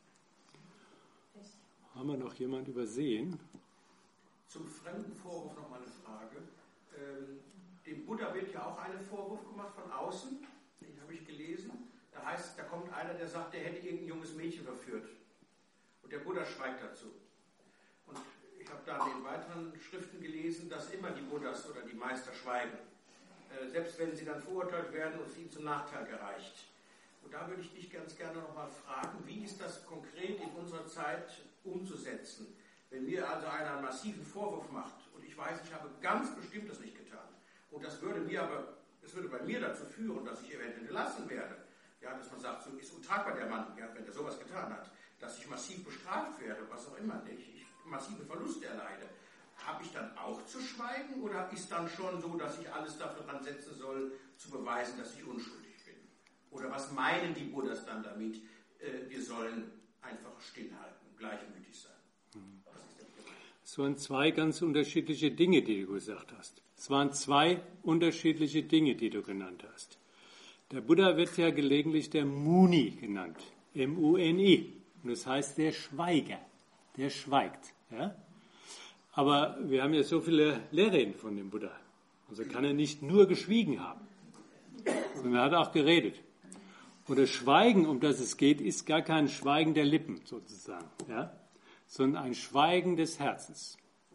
Haben wir noch jemand übersehen? Zum Fremdenvorwurf noch mal eine Frage. Ähm, dem Buddha wird ja auch ein Vorwurf gemacht von außen. Den habe ich gelesen. Da heißt, da kommt einer, der sagt, der hätte irgendein junges Mädchen verführt. Und der Buddha schweigt dazu. Und ich habe da in den weiteren Schriften gelesen, dass immer die Buddhas oder die Meister schweigen. Äh, selbst wenn sie dann verurteilt werden und es ihnen zum Nachteil gereicht. Und da würde ich dich ganz gerne noch mal fragen, wie ist das konkret in unserer Zeit umzusetzen? Wenn mir also einer einen massiven Vorwurf macht und ich weiß, ich habe ganz bestimmt das nicht getan und das würde mir aber, das würde bei mir dazu führen, dass ich eventuell entlassen werde, ja, dass man sagt, so ist untragbar der Mann, ja, wenn er sowas getan hat, dass ich massiv bestraft werde, was auch immer, ich, ich massive Verluste erleide. Habe ich dann auch zu schweigen oder ist dann schon so, dass ich alles dafür dran setzen soll, zu beweisen, dass ich unschuldig bin? Oder was meinen die Buddhas dann damit, äh, wir sollen einfach stillhalten, gleichmütig sein? Was ist denn gemeint? Es waren zwei ganz unterschiedliche Dinge, die du gesagt hast. Es waren zwei unterschiedliche Dinge, die du genannt hast. Der Buddha wird ja gelegentlich der Muni genannt, M U N I. Und das heißt der Schweiger, der schweigt. Ja? Aber wir haben ja so viele Lehrreden von dem Buddha. Also kann er nicht nur geschwiegen haben, sondern er hat auch geredet. Und das Schweigen, um das es geht, ist gar kein Schweigen der Lippen sozusagen, ja? Sondern ein Schweigen des Herzens.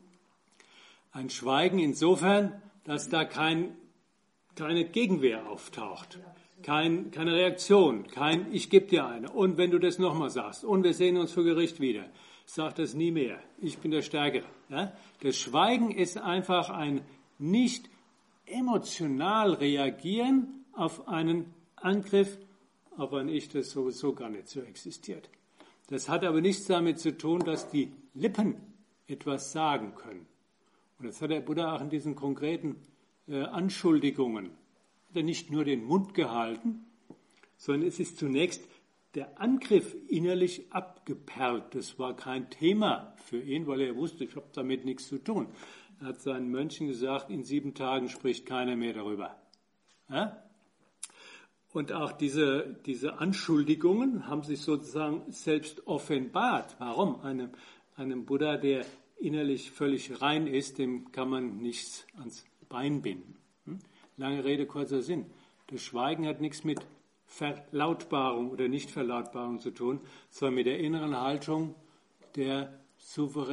Ein Schweigen insofern, dass da kein, keine Gegenwehr auftaucht, kein, keine Reaktion, kein ich gebe dir eine und wenn du das nochmal sagst und wir sehen uns vor Gericht wieder, sag das nie mehr, ich bin der Stärkere. Ja? Das Schweigen ist einfach ein nicht emotional reagieren auf einen Angriff, auf ein Ich, das sowieso gar nicht so existiert. Das hat aber nichts damit zu tun, dass die Lippen etwas sagen können. Und das hat der Buddha auch in diesen konkreten äh, Anschuldigungen. Hat er nicht nur den Mund gehalten, sondern es ist zunächst der Angriff innerlich abgeperlt. Das war kein Thema für ihn, weil er wusste, ich habe damit nichts zu tun. Er hat seinen Mönchen gesagt, in sieben Tagen spricht keiner mehr darüber. Ja? Und auch diese, diese Anschuldigungen haben sich sozusagen selbst offenbart. Warum? Einem, einem Buddha, der innerlich völlig rein ist, dem kann man nichts ans Bein binden. Hm? Lange Rede, kurzer Sinn. Das Schweigen hat nichts mit Verlautbarung oder Nichtverlautbarung zu tun, sondern mit der inneren Haltung der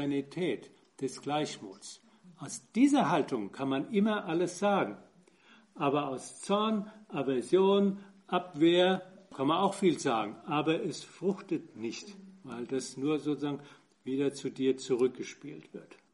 Souveränität, des Gleichmuts. Aus dieser Haltung kann man immer alles sagen. Aber aus Zorn, Aversion, Abwehr kann man auch viel sagen, aber es fruchtet nicht, weil das nur sozusagen wieder zu dir zurückgespielt wird.